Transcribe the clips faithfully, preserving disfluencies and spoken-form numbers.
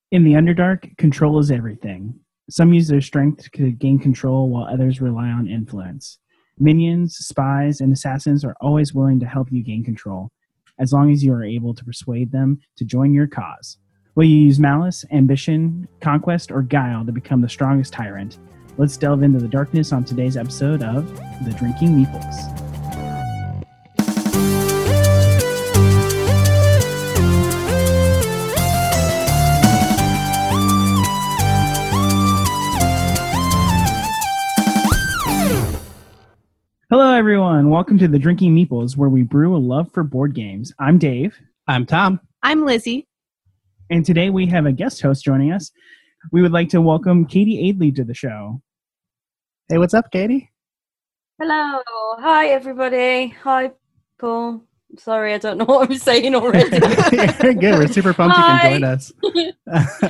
In the Underdark, control is everything. Some use their strength to gain control while others rely on influence. Minions, spies, and assassins are always willing to help you gain control, as long as you are able to persuade them to join your cause. Will you use malice, ambition, conquest, or guile to become the strongest tyrant? Let's delve into the darkness on today's episode of The Drinking Meeples. Hello, everyone. Welcome to The Drinking Meeples, where we brew a love for board games. I'm Dave. I'm Tom. I'm Lizzie. And today we have a guest host joining us. We would like to welcome Katie Aidley to the show. Hey, what's up, Katie? Hello. Hi, everybody. Hi, Paul. Sorry, I don't know what I'm saying already. You're good. We're super pumped Hi. you can join us.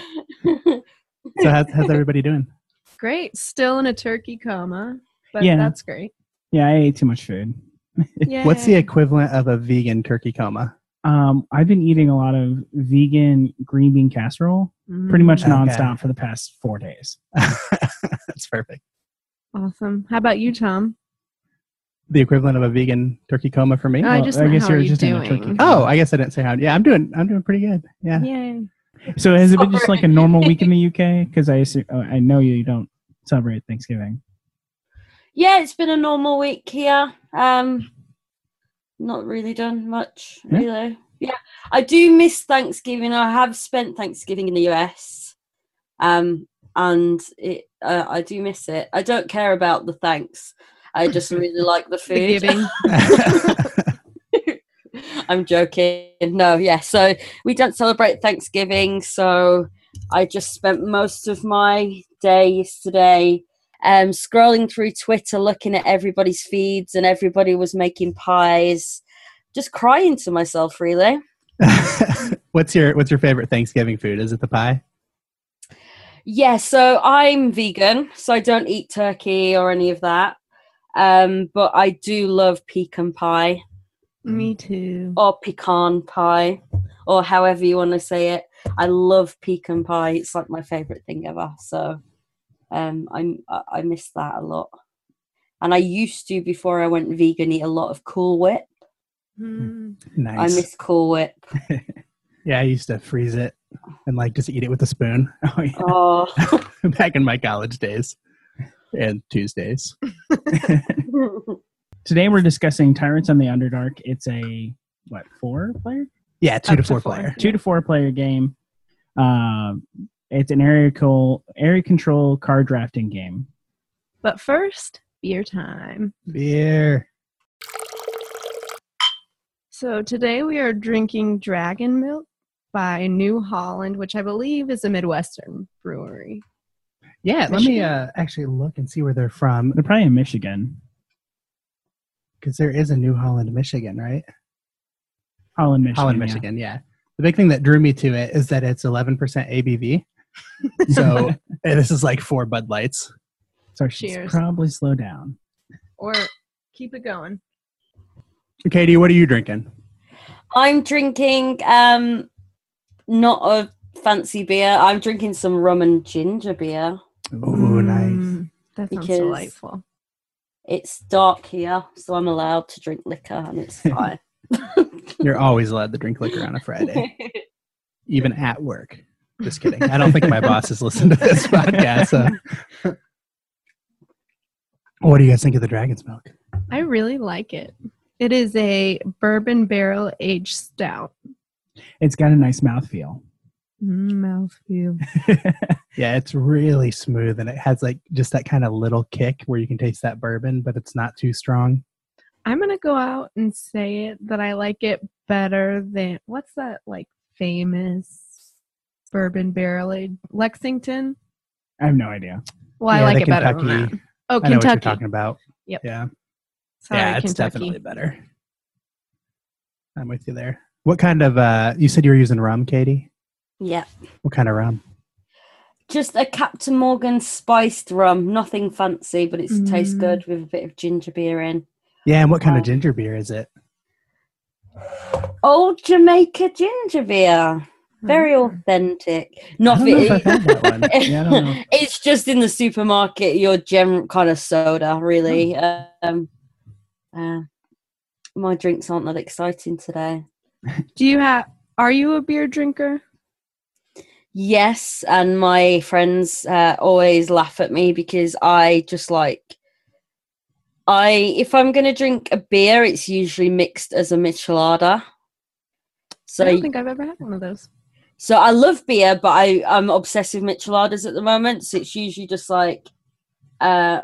So how's, how's everybody doing? Great. Still in a turkey coma, but Yeah. that's great. Yeah, I ate too much food. Yay. What's the equivalent of a vegan turkey coma? Um, I've been eating a lot of vegan green bean casserole Mm, pretty much Okay. nonstop for the past four days. That's perfect. awesome. How about you, Tom? The equivalent of a vegan turkey coma for me? Oh, I Well, just I meant guess how you're are you just in a doing? turkey. Oh, I guess I didn't say how. Yeah, I'm doing. I'm doing pretty good. Yeah. Yay. So has it been just like a Sorry. normal week in the U K? Because I assume, oh, I know you don't celebrate Thanksgiving. Yeah, it's been a normal week here. Um, not really done much, Yeah. really. Yeah, I do miss Thanksgiving. I have spent Thanksgiving in the U S, um, and it, uh, I do miss it. I don't care about the thanks. I just really like the The food. giving. I'm joking. No, yeah. So we don't celebrate Thanksgiving. So I just spent most of my day yesterday um, scrolling through Twitter, looking at everybody's feeds, and everybody was making pies. Just crying to myself, really. what's your What's your favorite Thanksgiving food? Is it the pie? Yeah. So I'm vegan, so I don't eat turkey or any of that. Um, but I do love pecan pie. Me too. Or pecan pie, or however you want to say it. I love pecan pie. It's like my favorite thing ever. So um, I'm, I I miss that a lot. And I used to, before I went vegan, eat a lot of Cool Whip. Mm. Nice. I miss Cool Whip. Yeah, I used to freeze it and like just eat it with a spoon. Oh, yeah. Oh. Back in my college days and Tuesdays. Today we're discussing Tyrants on the Underdark. It's a, what, four player? Yeah, two Up to to four four. player. Two to four player game. Um, it's an area, co- area control card drafting game. But first, beer time. Beer. So today we are drinking Dragon Milk by New Holland, which I believe is a Midwestern brewery. Yeah, let me Michigan? uh, actually look and see where they're from, They're probably in Michigan. because there is a New Holland, Michigan, right? Holland, Michigan. Holland, yeah. Michigan, yeah. The big thing that drew me to it is that it's eleven percent A B V. So eh, this is like four Bud Lights. So I should Cheers. probably slow down. Or keep it going. Katie, what are you drinking? I'm drinking um, not a fancy beer. I'm drinking some rum and ginger beer. Oh, nice. Mm, That sounds Because- delightful. It's dark here, so I'm allowed to drink liquor, and it's fine. You're always allowed to drink liquor on a Friday, even at work. Just kidding. I don't think my bosses listen to this podcast. So. What do you guys think of the Dragon's Milk? I really like it. It is a bourbon barrel aged stout. It's got a nice mouthfeel. Mm, mouthfeel. Yeah, it's really smooth, and it has like just that kind of little kick where you can taste that bourbon, but it's not too strong. I'm going to go out and say it that I like it better than, what's that like famous bourbon barrel aged? Lexington? I have no idea. Well, I Yeah, like the it better than Kentucky- that. Oh, I know what you're Kentucky. talking about. Yep. Yeah, Sorry, yeah, it's Kentucky. definitely better. I'm with you there. What kind of? uh You said you were using rum, Katie. Yeah. What kind of rum? Just a Captain Morgan spiced rum. Nothing fancy, but it tastes Mm. good with a bit of ginger beer in. Yeah, and what kind Um, of ginger beer is it? Old Jamaica ginger beer. Very Ah. authentic. I Not don't know if it, I've had that one. Yeah, I don't know. it's just in the supermarket. Your general kind of soda, really. Oh. Um, uh, my drinks aren't that exciting today. Do you have? Are you a beer drinker? Yes, and my friends uh, always laugh at me because I just like I if I'm gonna drink a beer, it's usually mixed as a michelada. So I don't think I've ever had one of those. so I love beer, but I I'm obsessed with micheladas at the moment. So it's usually just like uh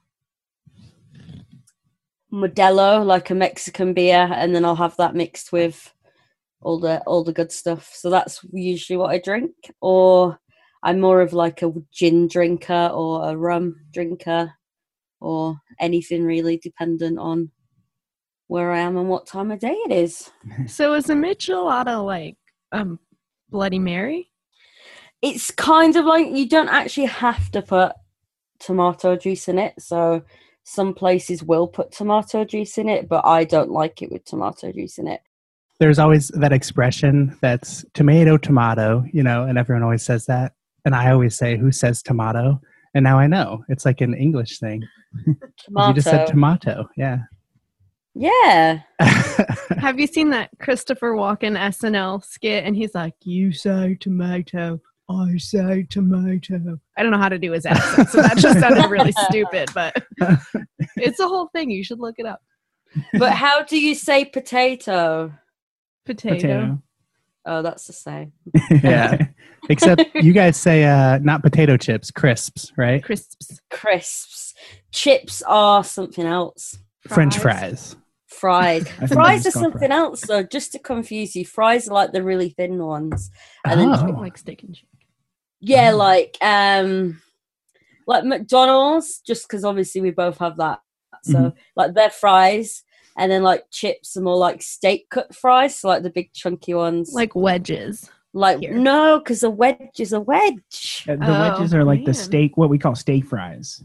Modelo, like a Mexican beer, and then I'll have that mixed with all the all the good stuff. So that's usually what I drink. Or I'm more of like a gin drinker or a rum drinker or anything really, dependent on where I am and what time of day it is. So is a michelada like um Bloody Mary? It's kind of like you don't actually have to put tomato juice in it. So some places will put tomato juice in it, but I don't like it with tomato juice in it. There's always that expression that's tomato, tomato, you know, and everyone always says that. And I always say, who says tomato? And now I know. It's like an English thing. Tomato. You just said tomato. Yeah. Yeah. Have you seen that Christopher Walken S N L skit? And he's like, "You say tomato, I say tomato." I don't know how to do his accent, so that just sounded really stupid. But it's a whole thing. You should look it up. But how do you say potato? Potato. Potato. Oh, that's the same. Yeah. Except you guys say uh, not potato chips, crisps, right? Crisps. Crisps. Chips are something else. French Fries. fries. Fries. I think Fries it's are called something fries. else, though, just to confuse you. Fries are like the really thin ones. And then, Oh. Like steak and chicken. yeah, Oh. like um, like McDonald's, just because obviously we both have that. So, Mhm. like, they're fries. And then, like, chips are more like steak cut fries, so like the big chunky ones. Like wedges. like here. no, because a wedge is a wedge. Uh, the Oh, wedges are like the man. steak, what we call steak fries.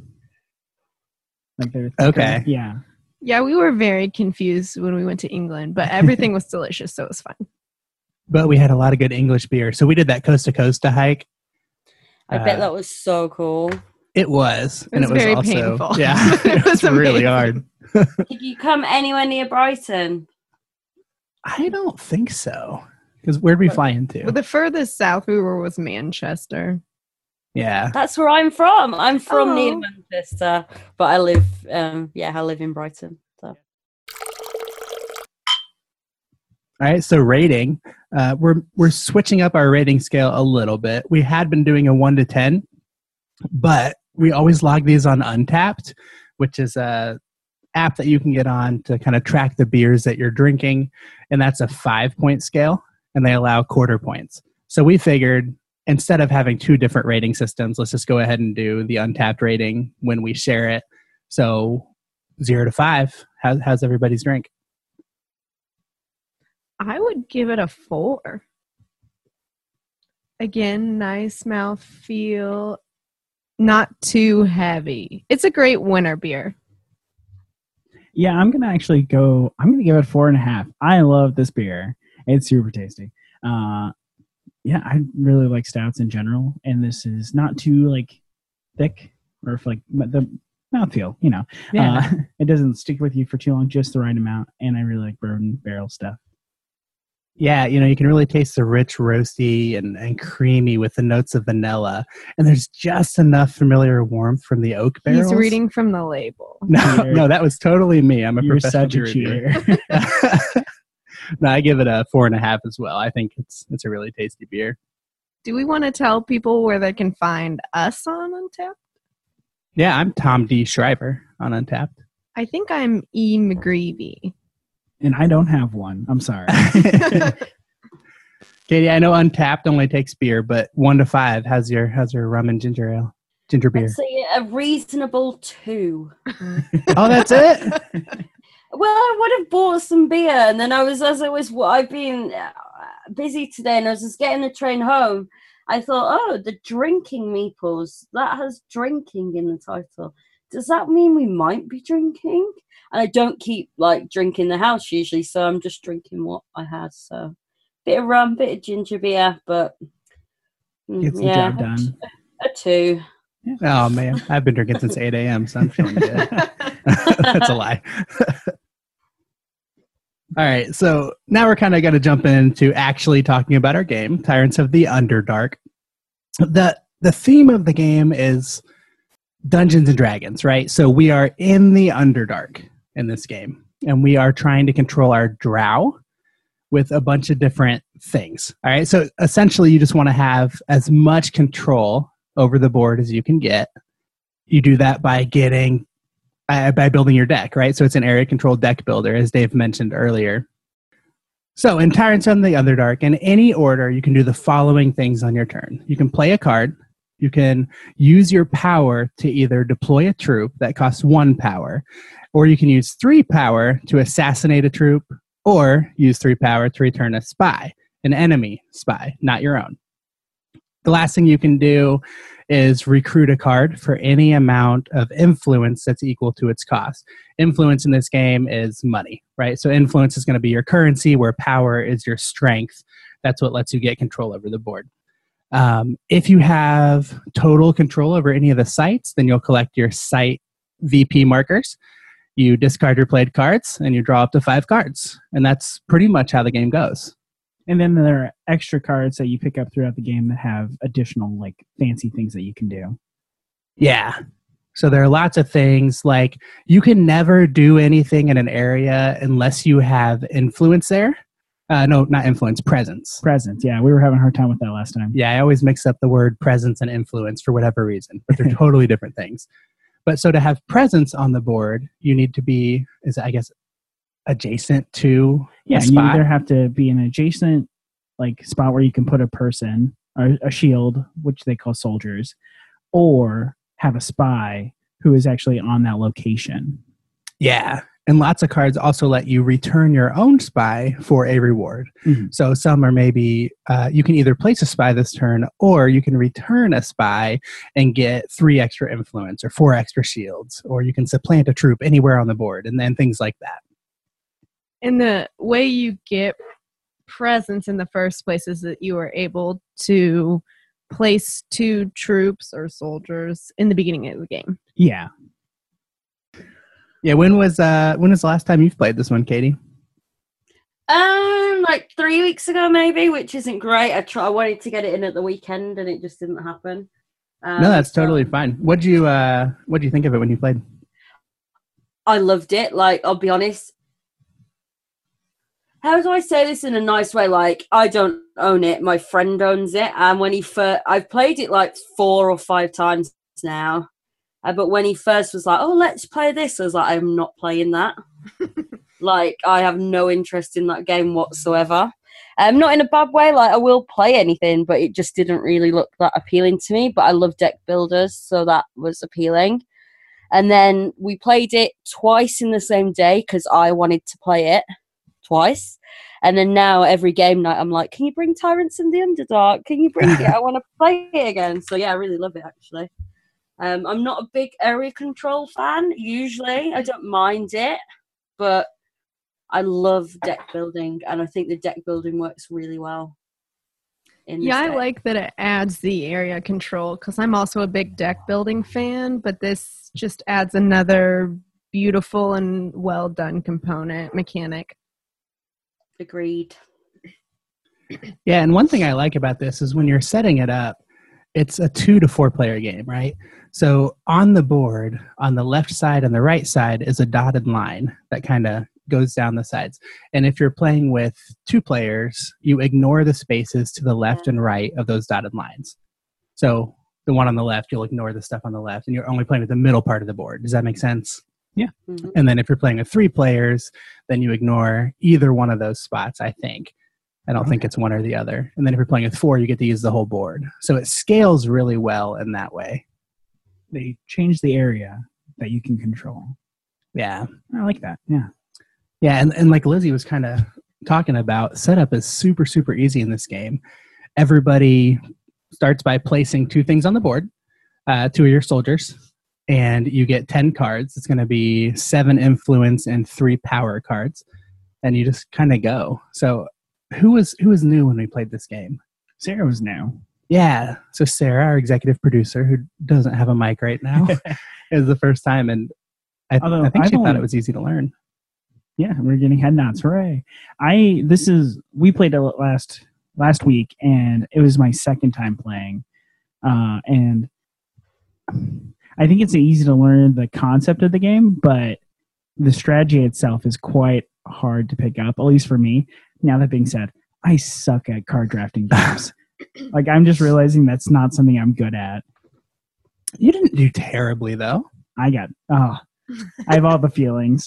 Like they're thicker. Okay. Yeah. Yeah, we were very confused when we went to England, but everything was delicious, so it was fun. But we had a lot of good English beer. So we did that coast to coast hike. I bet Uh, that was so cool. It was. It was very painful. Yeah. It It was was really amazing. hard. Did you come anywhere near Brighton? I don't think so. Because where'd we fly into? Well, the furthest south we were was Manchester. Yeah. That's where I'm from. I'm from near Oh. Manchester, but I live, um, yeah, I live in Brighton. So. All right. So rating. Uh, we're we're switching up our rating scale a little bit. We had been doing a one to ten, but we always log these on Untapped, which is a app that you can get on to kind of track the beers that you're drinking, and that's a five point scale, and they allow quarter points. So we figured instead of having two different rating systems, let's just go ahead and do the Untapped rating when we share it. So zero to five, how, how's everybody's drink? I would give it a four. Again, nice mouth feel, not too heavy. It's a great winter beer. Yeah, I'm gonna actually go. I'm gonna give it four and a half. I love this beer. It's super tasty. Uh, yeah, I really like stouts in general, and this is not too like thick or if, like the mouthfeel. You know, Yeah. uh, it doesn't stick with you for too long, just the right amount. And I really like bourbon barrel stuff. Yeah, you know, you can really taste the rich, roasty, and, and creamy with the notes of vanilla. And there's just enough familiar warmth from the oak barrels. He's reading from the label. No, Cheater. no, that was totally me. I'm a You're professional such a beer cheater. reviewer. No, I give it a four and a half as well. I think it's it's a really tasty beer. Do we want to tell people where they can find us on Untapped? Yeah, I'm Tom D. Schreiber on Untapped. I think I'm E. McGreevy. And I don't have one. I'm sorry. Katie, I know Untapped only takes beer, but one to five, how's your how's your rum and ginger ale, ginger beer? I'd say a reasonable two. Oh, that's it. Well, I would have bought some beer, and then I was, as I was, I've been uh, busy today, and I was just getting the train home. I thought, oh, the drinking meeples, that has drinking in the title. Does that mean we might be drinking? And I don't keep like drinking the house usually, so I'm just drinking what I had. So bit of rum, bit of ginger beer, but mm, Gets the yeah, job done. a two. Oh man, I've been drinking since eight a.m., so I'm feeling good. That's a lie. All right, so now we're kind of going to jump into actually talking about our game, Tyrants of the Underdark. The the theme of the game is Dungeons and Dragons, right? So we are in the Underdark in this game, and we are trying to control our drow with a bunch of different things. All right, so essentially you just want to have as much control over the board as you can get. You do that by getting uh, by building your deck, right? So it's an area control deck builder, as Dave mentioned earlier. So in Tyrants of the Underdark, in any order, you can do the following things on your turn. You can play a card. You can use your power to either deploy a troop that costs one power, or you can use three power to assassinate a troop, or use three power to return a spy, an enemy spy, not your own. The last thing you can do is recruit a card for any amount of influence that's equal to its cost. Influence in this game is money, right? So influence is going to be your currency, where power is your strength. That's what lets you get control over the board. Um, if you have total control over any of the sites, then you'll collect your site V P markers. You discard your played cards, and you draw up to five cards. And that's pretty much how the game goes. And then there are extra cards that you pick up throughout the game that have additional, like, fancy things that you can do. Yeah. So there are lots of things, like you can never do anything in an area unless you have influence there. Uh, no, not influence, presence. Presence, yeah. We were having a hard time with that last time. Yeah, I always mix up the word presence and influence for whatever reason, but they're totally different things. But so to have presence on the board, you need to be, is I guess, adjacent to Yeah, a you spot. either have to be an adjacent, like, spot where you can put a person, or a shield, which they call soldiers, or have a spy who is actually on that location. Yeah. And lots of cards also let you return your own spy for a reward. Mm-hmm. So some are maybe, uh, you can either place a spy this turn, or you can return a spy and get three extra influence or four extra shields, or you can supplant a troop anywhere on the board, and then things like that. And the way you get presence in the first place is that you are able to place two troops or soldiers in the beginning of the game. Yeah. Yeah, when was uh when was the last time you've played this one, Katie? Um, like three weeks ago, maybe, which isn't great. I try. I wanted to get it in at the weekend, and it just didn't happen. Um, No, that's so totally fine. What'd you uh what'd you think of it when you played? I loved it. Like, I'll be honest. How do I say this in a nice way? Like, I don't own it. My friend owns it, and when he first, I've played it like four or five times now. Uh, but when he first was like, "Oh, let's play this," I was like, "I'm not playing that." Like, I have no interest in that game whatsoever. Um, not in a bad way. Like, I will play anything, but it just didn't really look that appealing to me. But I love deck builders, so that was appealing. And then we played it twice in the same day because I wanted to play it twice. And then now every game night, I'm like, "Can you bring Tyrants in the Underdark? Can you bring it? I want to play it again." So yeah, I really love it actually. Um, I'm not a big area control fan, usually. I don't mind it, but I love deck building, and I think the deck building works really well. In this Yeah, I deck. like that it adds the area control because I'm also a big deck building fan, but this just adds another beautiful and well done component mechanic. Agreed. Yeah, and one thing I like about this is when you're setting it up, it's a two to four player game, right? So on the board, on the left side and the right side is a dotted line that kind of goes down the sides. And if you're playing with two players, you ignore the spaces to the left and right of those dotted lines. So the one on the left, you'll ignore the stuff on the left, and you're only playing with the middle part of the board. Does that make sense? Yeah. Mm-hmm. And then if you're playing with three players, then you ignore either one of those spots, I think. I don't Okay. think it's one or the other. And then if you're playing with four, you get to use the whole board. So it scales really well in that way. They change the area that you can control. Yeah. I like that. Yeah. Yeah, and, and like Lizzie was kind of talking about, setup is super, super easy in this game. Everybody starts by placing two things on the board, uh, two of your soldiers, and you get ten cards. It's going to be seven influence and three power cards, and you just kind of go. So who was who was new when we played this game? Sarah was new. Yeah. So Sarah, our executive producer, who doesn't have a mic right now, is the first time, and I, Although I think I've she only- thought it was easy to learn. Yeah, we're getting head nods. Hooray! I this is we played it last last week, and it was my second time playing, uh, and I think it's easy to learn the concept of the game, but the strategy itself is quite hard to pick up, at least for me. Now, that being said, I suck at card drafting games. Like, I'm just realizing that's not something I'm good at. You didn't do terribly, though. I got, oh, I have all the feelings.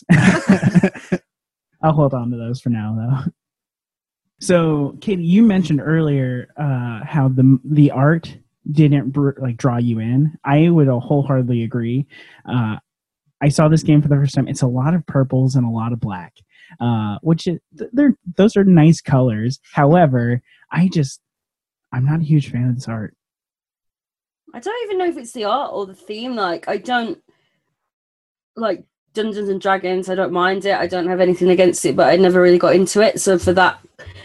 I'll hold on to those for now, though. So, Katie, you mentioned earlier uh, how the the art didn't br- like draw you in. I would wholeheartedly agree. Uh, I saw this game for the first time. It's a lot of purples and a lot of black, uh, which is, they're those are nice colors. However, I just I'm not a huge fan of this art. I don't even know if it's the art or the theme. Like, I don't like Dungeons and Dragons. I don't mind it. I don't have anything against it, but I never really got into it. So for that,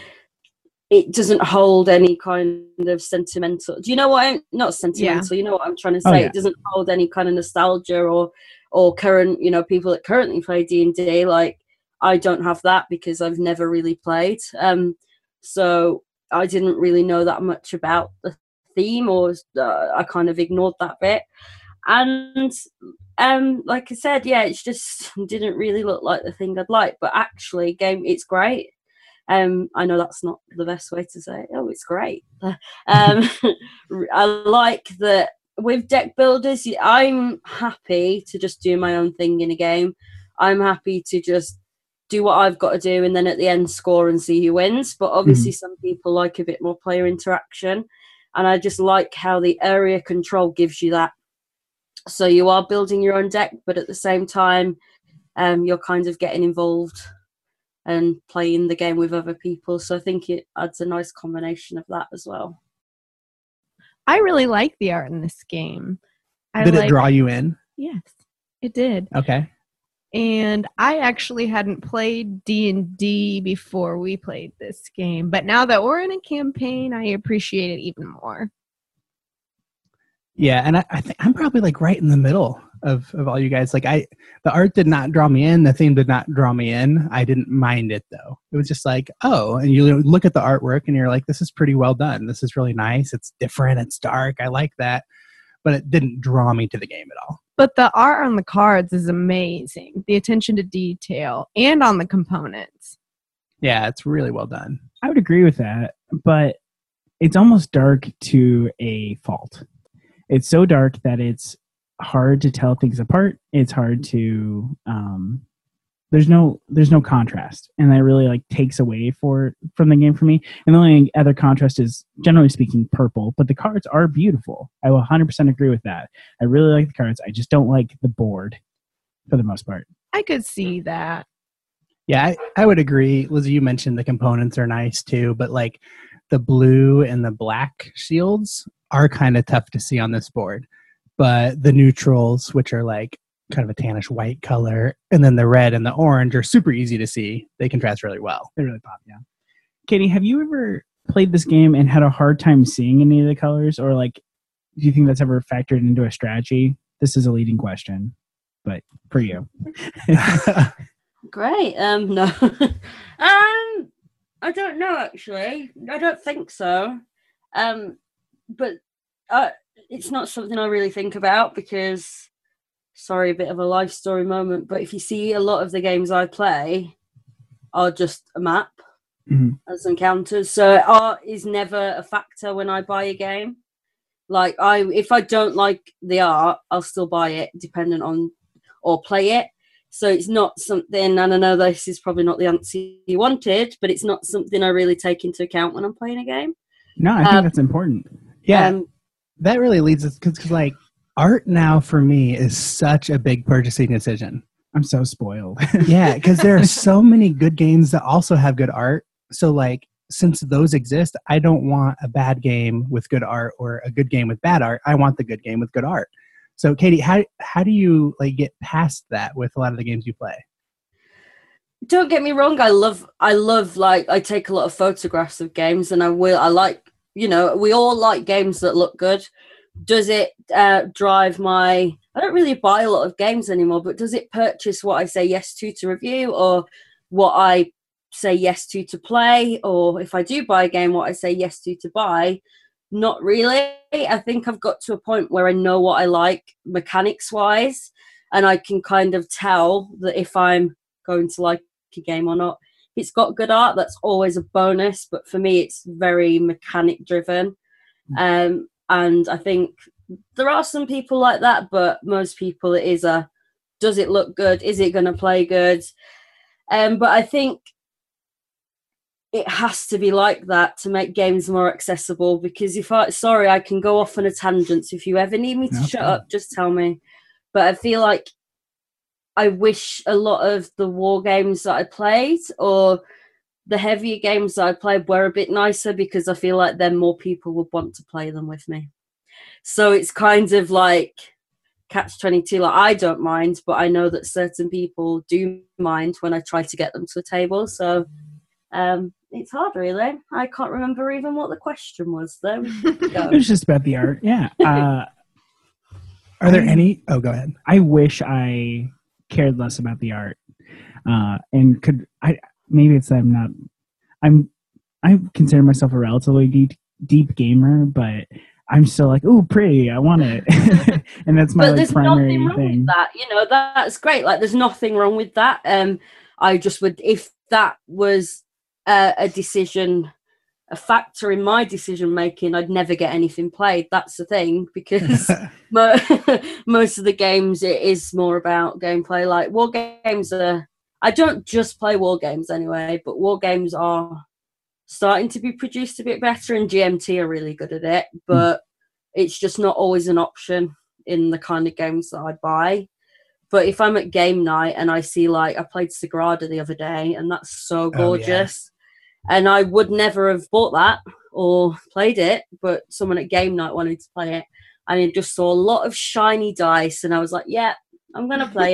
it doesn't hold any kind of sentimental. Do you know what I'm not sentimental? You know what I'm trying to say. Oh, yeah. It doesn't hold any kind of nostalgia or or current. You know, people that currently play D and D. Like, I don't have that because I've never really played. Um, so I didn't really know that much about the theme, or uh, I kind of ignored that bit. And um, like I said, yeah, it's just didn't really look like the thing I'd like. But actually, game, it's great. Um, I know that's not the best way to say, oh, it's great. um, I like that with deck builders. I'm happy to just do my own thing in a game. I'm happy to just do what I've got to do, and then at the end score and see who wins. But obviously, mm-hmm. some people like a bit more player interaction, and I just like how the area control gives you that. So you are building your own deck, but at the same time, um, you're kind of getting involved and playing the game with other people. So I think it adds a nice combination of that as well. I really like the art in this game. I did like, it draw you in? Yes, it did. Okay. And I actually hadn't played D and D before we played this game. But now that we're in a campaign, I appreciate it even more. Yeah, and I, I think I'm probably like right in the middle of, of all you guys. Like, I, the art did not draw me in. The theme did not draw me in. I didn't mind it, though. It was just like, oh, and you look at the artwork and you're like, this is pretty well done. This is really nice. It's different. It's dark. I like that. But it didn't draw me to the game at all. But the art on the cards is amazing. The attention to detail and on the components. Yeah, it's really well done. I would agree with that, but it's almost dark to a fault. It's so dark that it's hard to tell things apart. It's hard to um, there's no there's no contrast, and that really like takes away for from the game for me. And the only other contrast is, generally speaking, purple. But the cards are beautiful. I will one hundred percent agree with that. I really like the cards. I just don't like the board for the most part. I could see that. Yeah, I, I would agree. Lizzie, you mentioned the components are nice too, but like the blue and the black shields are kind of tough to see on this board. But the neutrals, which are like kind of a tannish white color, and then the red and the orange are super easy to see. They contrast really well. They really pop, yeah. Katie, have you ever played this game and had a hard time seeing any of the colors? Or like, do you think that's ever factored into a strategy? This is a leading question, but for you. Great. Um, no. um, I don't know, actually. I don't think so. Um, but uh, it's not something I really think about because, sorry, a bit of a life story moment, but if you see a lot of the games I play are just a map mm-hmm. as encounters. So art is never a factor when I buy a game. Like, I, if I don't like the art, I'll still buy it, depending on, or play it. So it's not something, and I know this is probably not the answer you wanted, but it's not something I really take into account when I'm playing a game. No, I think um, that's important. Yeah, um, that really leads us, because like art now for me is such a big purchasing decision. I'm so spoiled. Yeah, because there are so many good games that also have good art. So like, since those exist, I don't want a bad game with good art or a good game with bad art. I want the good game with good art. So Katie, how how do you like get past that with a lot of the games you play? don't get me wrong. I love, I love, like, I take a lot of photographs of games, and I will, I like, you know, we all like games that look good. Does it uh, drive my, I don't really buy a lot of games anymore, but does it purchase what I say yes to to review, or what I say yes to to play? Or if I do buy a game, what I say yes to to buy? Not really. I think I've got to a point where I know what I like mechanics wise, and I can kind of tell that if I'm going to like a game or not. If it's got good art, that's always a bonus, but for me it's very mechanic driven. Um, and I think there are some people like that, but most people it is a, does it look good? Is it going to play good? Um, but I think it has to be like that to make games more accessible, because if I, sorry, I can go off on a tangent. So if you ever need me to Okay. shut up, just tell me. But I feel like I wish a lot of the war games that I played, or the heavier games that I played, were a bit nicer, because I feel like then more people would want to play them with me. So it's kind of like catch twenty-two. Like, I don't mind, but I know that certain people do mind when I try to get them to a table. So um, it's hard, really. I can't remember even what the question was, though. It was just about the art. Yeah. Uh, Are there I- any? Oh, go ahead. I wish I cared less about the art, uh, and could I? Maybe it's that I'm not. I'm. I consider myself a relatively deep, deep gamer, but I'm still like, oh, pretty. I want it, and that's my But like, there's primary nothing wrong thing. with that. You know, that's great. Like, there's nothing wrong with that. Um, I just would, if that was a, a decision, a factor in my decision making, I'd never get anything played. That's the thing, because mo- most of the games it is more about gameplay. Like, war games are. I don't just play war games anyway, but war games are starting to be produced a bit better, and G M T are really good at it. But mm. it's just not always an option in the kind of games that I buy. But if I'm at game night and I see, like, I played Sagrada the other day, and that's so gorgeous. Oh, yeah. And I would never have bought that or played it, but someone at game night wanted to play it. And I just saw a lot of shiny dice, and I was like, yeah, I'm going to play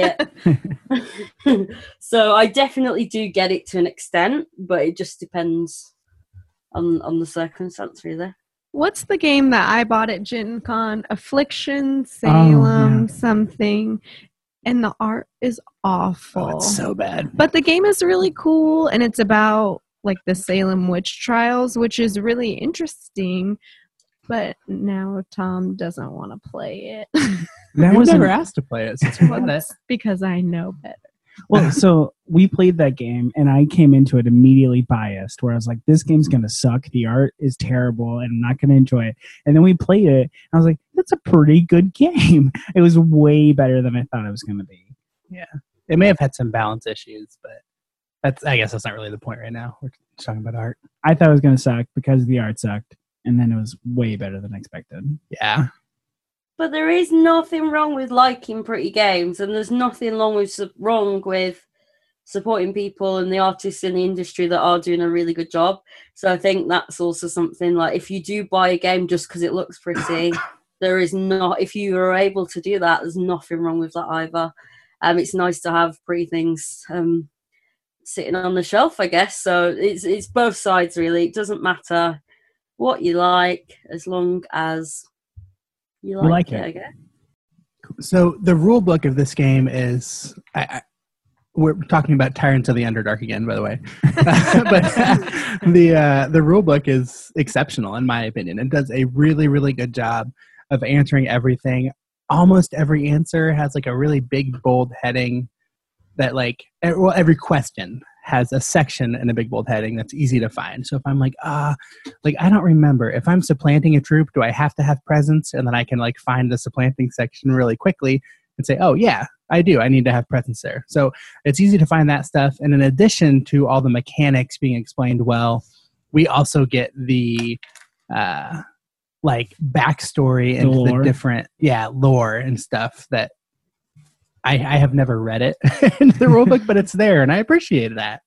it. So I definitely do get it to an extent, but it just depends on, on the circumstance, really. What's the game that I bought at Gen Con? Affliction, Salem, oh, yeah. something. And the art is awful. Oh, it's so bad. But the game is really cool, and it's about like the Salem witch trials, which is really interesting. But now Tom doesn't want to play it. That was never asked to play it since we played it. Because I know better. Well, so we played that game, and I came into it immediately biased, where I was like, this game's going to suck. The art is terrible, and I'm not going to enjoy it. And then we played it, and I was like, that's a pretty good game. It was way better than I thought it was going to be. Yeah. It may have had some balance issues, but that's I guess that's not really the point right now. We're just talking about art. I thought it was going to suck because the art sucked, and then it was way better than expected. Yeah. But there is nothing wrong with liking pretty games, and there's nothing wrong with wrong with supporting people and the artists in the industry that are doing a really good job. So I think that's also something, like, if you do buy a game just because it looks pretty, there is not, if you are able to do that, there's nothing wrong with that either. Um, it's nice to have pretty things um, sitting on the shelf, I guess. So it's it's both sides, really. It doesn't matter what you like as long as You like, you like it, it, I guess. So the rule book of this game is, I, I, we're talking about Tyrants of the Underdark again, by the way. But the uh, the rule book is exceptional, in my opinion. It does a really, really good job of answering everything. Almost every answer has like a really big, bold heading that, like, well, every question has a section and a big bold heading that's easy to find. So if I'm like, ah, like, I don't remember. If I'm supplanting a troop, do I have to have presence? And then I can, like, find the supplanting section really quickly and say, oh, yeah, I do. I need to have presence there. So it's easy to find that stuff. And in addition to all the mechanics being explained well, we also get the, uh, like, backstory and the, the different, yeah, lore and stuff that I, I have never read it in the rulebook, but it's there, and I appreciate that.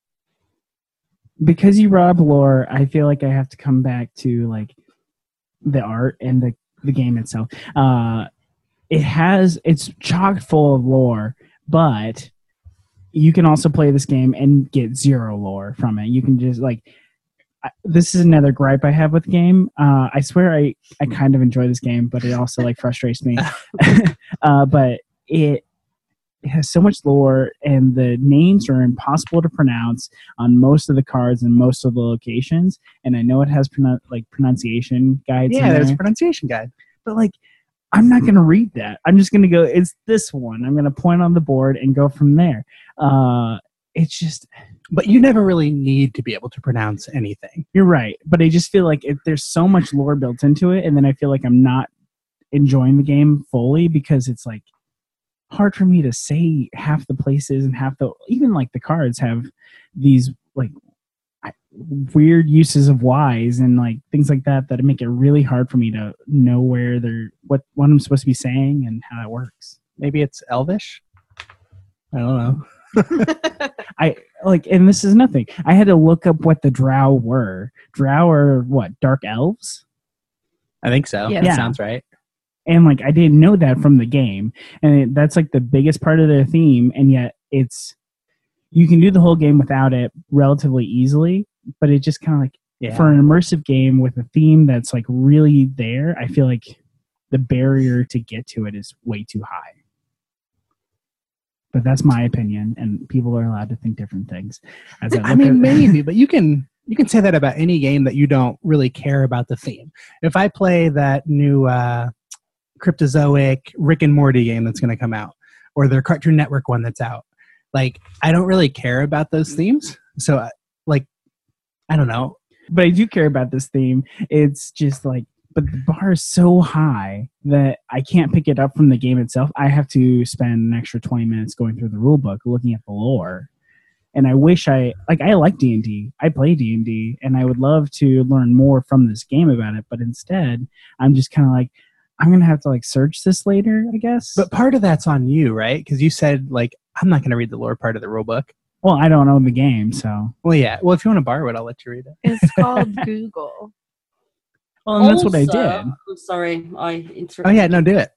Because you brought up lore, I feel like I have to come back to, like, the art and the, the game itself. Uh, it has, it's chock full of lore, but you can also play this game and get zero lore from it. You can just like, I, this is another gripe I have with the game. Uh, I swear I, I kind of enjoy this game, but it also like frustrates me. uh, but it, it has so much lore, and the names are impossible to pronounce on most of the cards and most of the locations. And I know it has pronou- like pronunciation guides. Yeah, in there's a there, pronunciation guide. but like, I'm not going to read that. I'm just going to go, it's this one. I'm going to point on the board and go from there. Uh, it's just, But you never really need to be able to pronounce anything. you're right. But I just feel like it, there's so much lore built into it. And then I feel like I'm not enjoying the game fully because it's like hard for me to say half the places and half the, even like the cards have these like I- weird uses of Y's and like things like that that make it really hard for me to know where they're, what, what I'm supposed to be saying and how it works. Maybe it's Elvish? I don't know. I like, and this is nothing. I had to look up what the Drow were. Drow are what, dark elves? I think so. Yeah. That Yeah. sounds right. And like, I didn't know that from the game, and it, that's like the biggest part of their theme. And yet, it's you can do the whole game without it relatively easily. But it just kind of like Yeah. for an immersive game with a theme that's like really there, I feel like the barrier to get to it is way too high. But that's my opinion, and people are allowed to think different things. As I, I look mean, at- maybe, but you can you can say that about any game that you don't really care about the theme. If I play that new uh, Cryptozoic Rick and Morty game that's going to come out, or their Cartoon Network one that's out, like I don't really care about those themes. So, uh, like, I don't know. but I do care about this theme. It's just like, but the bar is so high that I can't pick it up from the game itself. I have to spend an extra twenty minutes going through the rule book, looking at the lore. And I wish I, like, I like D and D. I play D and D, and I would love to learn more from this game about it. But instead, I'm just kind of like, I'm going to have to, like, search this later, I guess. But part of that's on you, right? Because you said, like, I'm not going to read the lore part of the rule book. well, I don't own the game, so. Well, yeah. Well, if you want to borrow it, I'll let you read it. It's called Google. Well, and that's what I Also- did. I'm sorry, I interrupted. Oh, yeah. No, do it.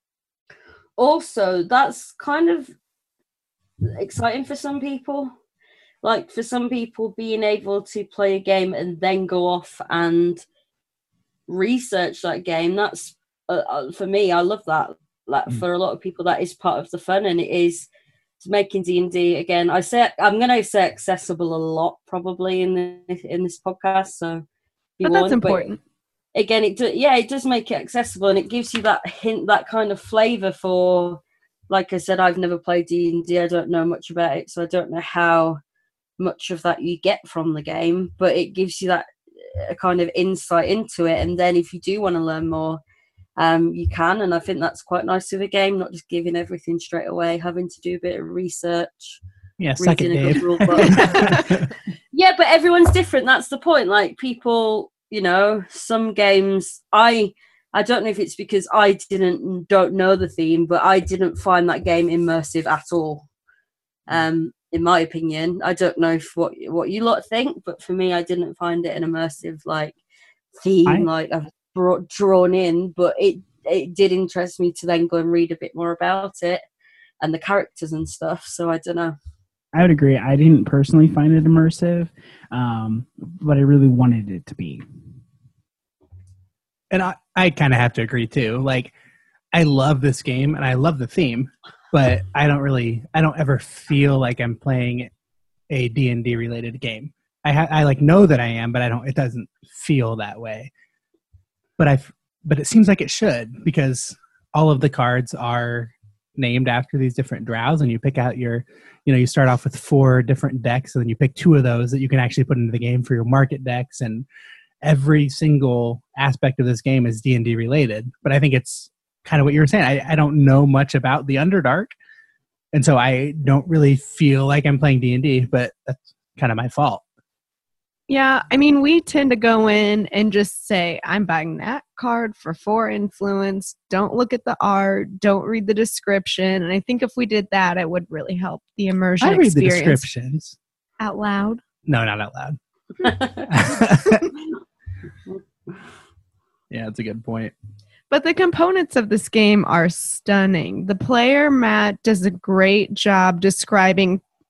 Also, that's kind of exciting for some people. Like for some people, being able to play a game and then go off and research that game, that's uh, uh, for me, I love that. Like Mm. for a lot of people, that is part of the fun, and it is making D and D again. I say I'm going to say accessible a lot probably in this in this podcast, so be But that's warned. important. Again, it do, yeah, it does make it accessible, and it gives you that hint, that kind of flavor for. Like I said, I've never played D and D. I don't know much about it, so I don't know how much of that you get from the game. But it gives you that uh, kind of insight into it, and then if you do want to learn more, um, you can. And I think that's quite nice of a game, not just giving everything straight away, having to do a bit of research. Yeah, suck it, reading a good Dave. rule book. Yeah, but everyone's different. That's the point. Like people, you know, some games I I don't know if it's because I didn't don't know the theme, but I didn't find that game immersive at all. Um, in my opinion, I don't know if what what you lot think, but for me, I didn't find it an immersive like theme, I- like I've brought drawn in. But it it did interest me to then go and read a bit more about it and the characters and stuff. So I don't know. I would agree. I didn't personally find it immersive, um, but I really wanted it to be. And I, I kind of have to agree too. Like, I love this game and I love the theme, but I don't really, I don't ever feel like I'm playing a D and D related game. I, ha- I like know that I am, but I don't. It doesn't feel that way. But I, but it seems like it should, because all of the cards are named after these different drows, and you pick out your, you know, you start off with four different decks, and then you pick two of those that you can actually put into the game for your market decks, and every single aspect of this game is D and D related. But I think it's kind of what you were saying. I, I don't know much about the Underdark, and so I don't really feel like I'm playing D and D, but that's kind of my fault. Yeah, I mean, we tend to go in and just say, I'm buying that card for four influence. Don't look at the art. Don't read the description. And I think if we did that, it would really help the immersion I read the experience. descriptions. Out loud. No, not out loud. Yeah, that's a good point. But the components of this game are stunning. The player, Matt, does a great job describing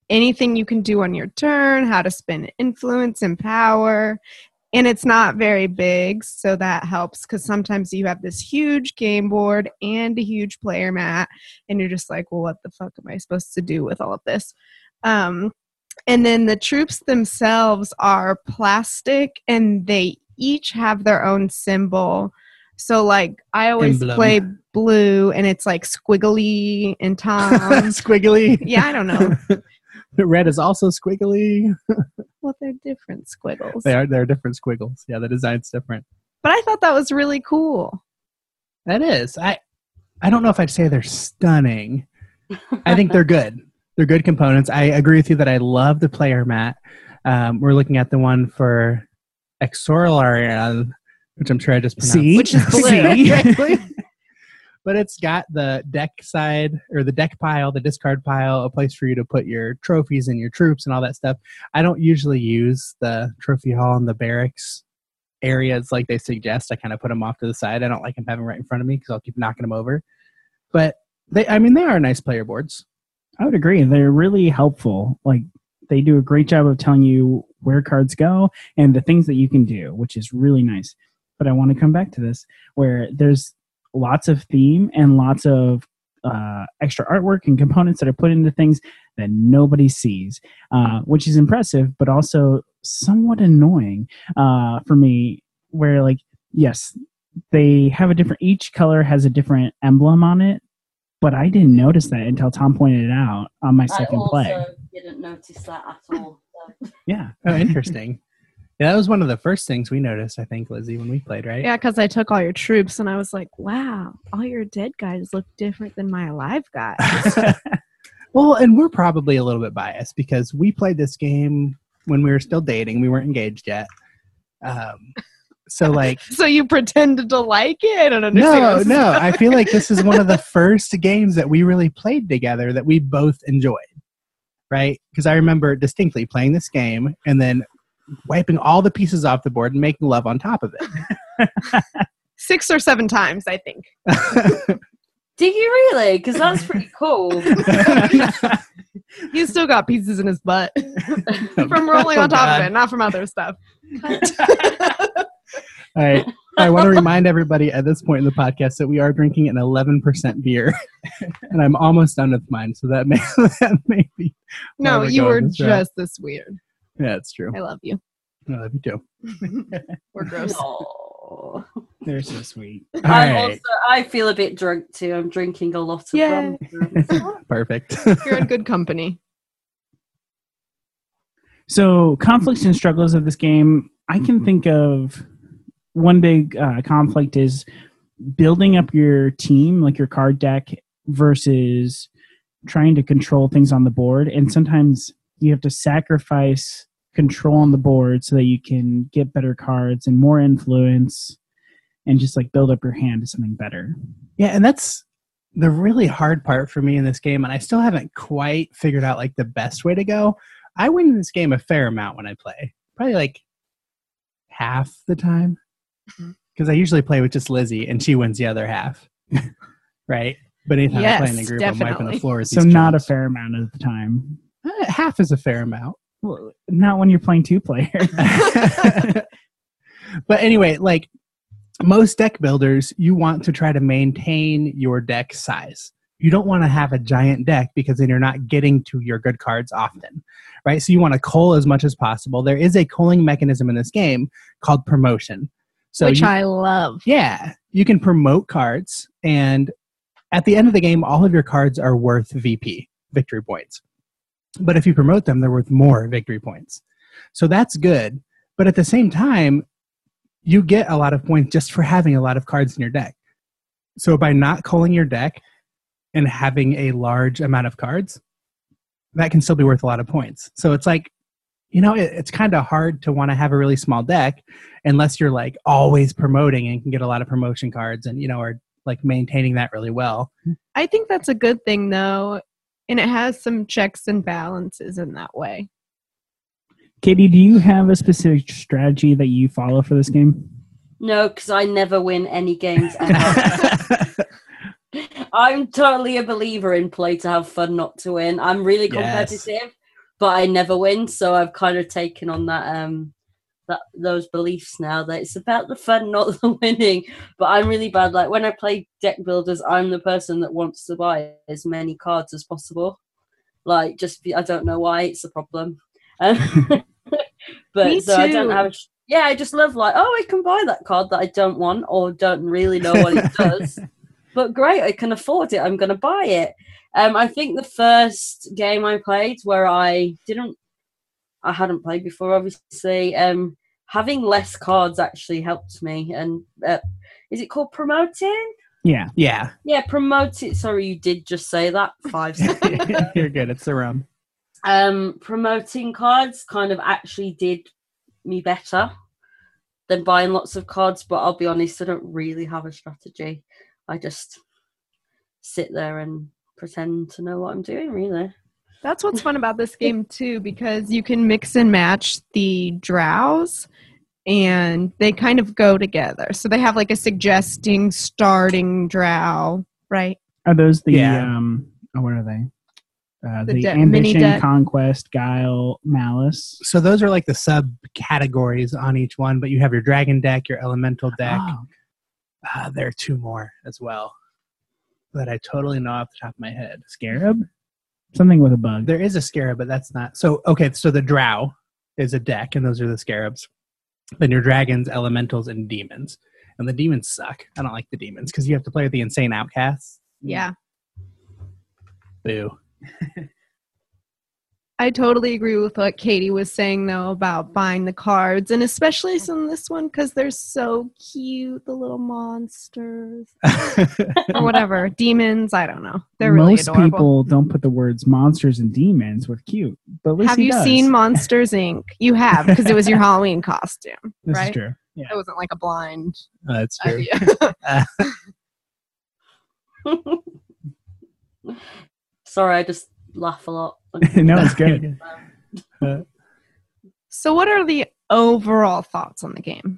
anything you can do on your turn, how to spend influence and power. And it's not very big, so that helps because sometimes you have this huge game board and a huge player mat, and you're just like, well, what the fuck am I supposed to do with all of this? Um, and then the troops themselves are plastic, and they each have their own symbol. So, like, I always Emblem. play blue, and it's like squiggly and Tom. Squiggly. Yeah, I don't know. Red is also squiggly. Well, they're different squiggles. They are. They're different squiggles. Yeah, the design's different. But I thought that was really cool. That is. I. I don't know if I'd say they're stunning. I think they're good. They're good components. I agree with you that I love the player mat. Um, we're looking at the one for Exorlarian, which I'm sure I just pronounced. See? Which is blue. correctly. But it's got the deck side or the deck pile, the discard pile, a place for you to put your trophies and your troops and all that stuff. I don't usually use the trophy hall and the barracks areas like they suggest. I kind of put them off to the side. I don't like them having right in front of me because I'll keep knocking them over. But they, I mean, they are nice player boards. I would agree. They're really helpful. Like, they do a great job of telling you where cards go and the things that you can do, which is really nice. But I want to come back to this where there's lots of theme and lots of uh, extra artwork and components that are put into things that nobody sees, uh, which is impressive, but also somewhat annoying uh, for me, where, like, yes, they have a different, each color has a different emblem on it, but I didn't notice that until Tom pointed it out on my second I also play. didn't notice that at all. So. Yeah. Oh, interesting. Yeah, that was one of the first things we noticed, I think, Lizzie, when we played, right? Yeah, because I took all your troops and I was like, wow, all your dead guys look different than my alive guys. Well, and we're probably a little bit biased because we played this game when we were still dating. We weren't engaged yet. Um, so, like... So you pretended to like it? I don't no, understand. no. I feel like this is one of the first games that we really played together that we both enjoyed, right? Because I remember distinctly playing this game and then wiping all the pieces off the board and making love on top of it. Six or seven times, I think. Did you really? Because that's pretty cool. He's still got pieces in his butt from rolling on top God. of it, not from other stuff. All right. I want to remind everybody at this point in the podcast that we are drinking an eleven percent beer, and I'm almost done with mine, so that may, that may be why No, we're you going were this route. just this weird. Yeah, it's true. I love you. I love you too. We're gross. Aw. They're so sweet. All I'm right. also, I feel a bit drunk too. I'm drinking a lot of Yay. rum. Perfect. You're in good company. So, conflicts and struggles of this game, I can think of one big uh, conflict is building up your team, like your card deck, versus trying to control things on the board. And sometimes you have to sacrifice control on the board so that you can get better cards and more influence and just like build up your hand to something better. Yeah, and that's the really hard part for me in this game, and I still haven't quite figured out like the best way to go. I win in this game a fair amount when I play. Probably like half the time. Because I usually play with just Lizzie, and she wins the other half. Right? But anytime Yes, I play in a group, I'm wiping definitely. the floor with So these not a chumps. fair amount of the time. Uh, half is a fair amount. Well, not when you're playing two player. But anyway, like most deck builders, you want to try to maintain your deck size. You don't want to have a giant deck because then you're not getting to your good cards often, right? So you want to cull as much as possible. There is a culling mechanism in this game called promotion. So Which you, I love. yeah, you can promote cards, and at the end of the game, all of your cards are worth V P, victory points. But if you promote them, they're worth more victory points. So that's good. But at the same time, you get a lot of points just for having a lot of cards in your deck. So by not culling your deck and having a large amount of cards, that can still be worth a lot of points. So it's like, you know, it, it's kind of hard to want to have a really small deck unless you're like always promoting and can get a lot of promotion cards and, you know, are like maintaining that really well. I think that's a good thing, though, and it has some checks and balances in that way. Katie, do you have a specific strategy that you follow for this game? No, because I never win any games ever. I'm totally a believer in play to have fun, not to win. I'm really Yes. competitive, but I never win. So I've kind of taken on that um that those beliefs now that it's about the fun, not the winning. But I'm really bad. Like when I play deck builders, I'm the person that wants to buy as many cards as possible. Like just be, I don't know why it's a problem. Um, but Me so I don't too. have. A, yeah, I just love like oh I can buy that card that I don't want or don't really know what it does. But great, I can afford it. I'm going to buy it. Um, I think the first game I played where I didn't, I hadn't played before, obviously. Um, having less cards actually helped me. And uh, is it called promoting? Yeah. Yeah. Yeah, promote it. Sorry, you did just say that five seconds. You're good. It's the rum. Um, promoting cards kind of actually did me better than buying lots of cards. But I'll be honest, I don't really have a strategy. I just sit there and pretend to know what I'm doing, really. That's what's fun about this game too, because you can mix and match the drows and they kind of go together. So they have like a suggesting starting drow, right? Are those the Yeah. um? Oh, what are they? Uh, The the de- mini ambition, deck. conquest, guile, malice. So those are like the subcategories on each one, but you have your dragon deck, your elemental deck. Oh, Uh, there are two more as well that I totally know off the top of my head. scarab. Something with a bug. There is a scarab, but that's not. So, okay, so the drow is a deck, and those are the scarabs. Then your dragons, elementals, and demons. And the demons suck. I don't like the demons because you have to play with the insane outcasts. Yeah. Boo. I totally agree with what Katie was saying, though, about buying the cards, and especially in this one because they're so cute, the little monsters or whatever, demons. I don't know. They're really Most adorable. people don't put the words monsters and demons with cute, but Lucy Have you does. seen Monsters Incorporated? You have because it was your Halloween costume, This right? is true. Yeah. It wasn't like a blind Uh, that's true. idea. Uh, Sorry, I just laugh a lot. No, it's good. Uh, So, what are the overall thoughts on the game?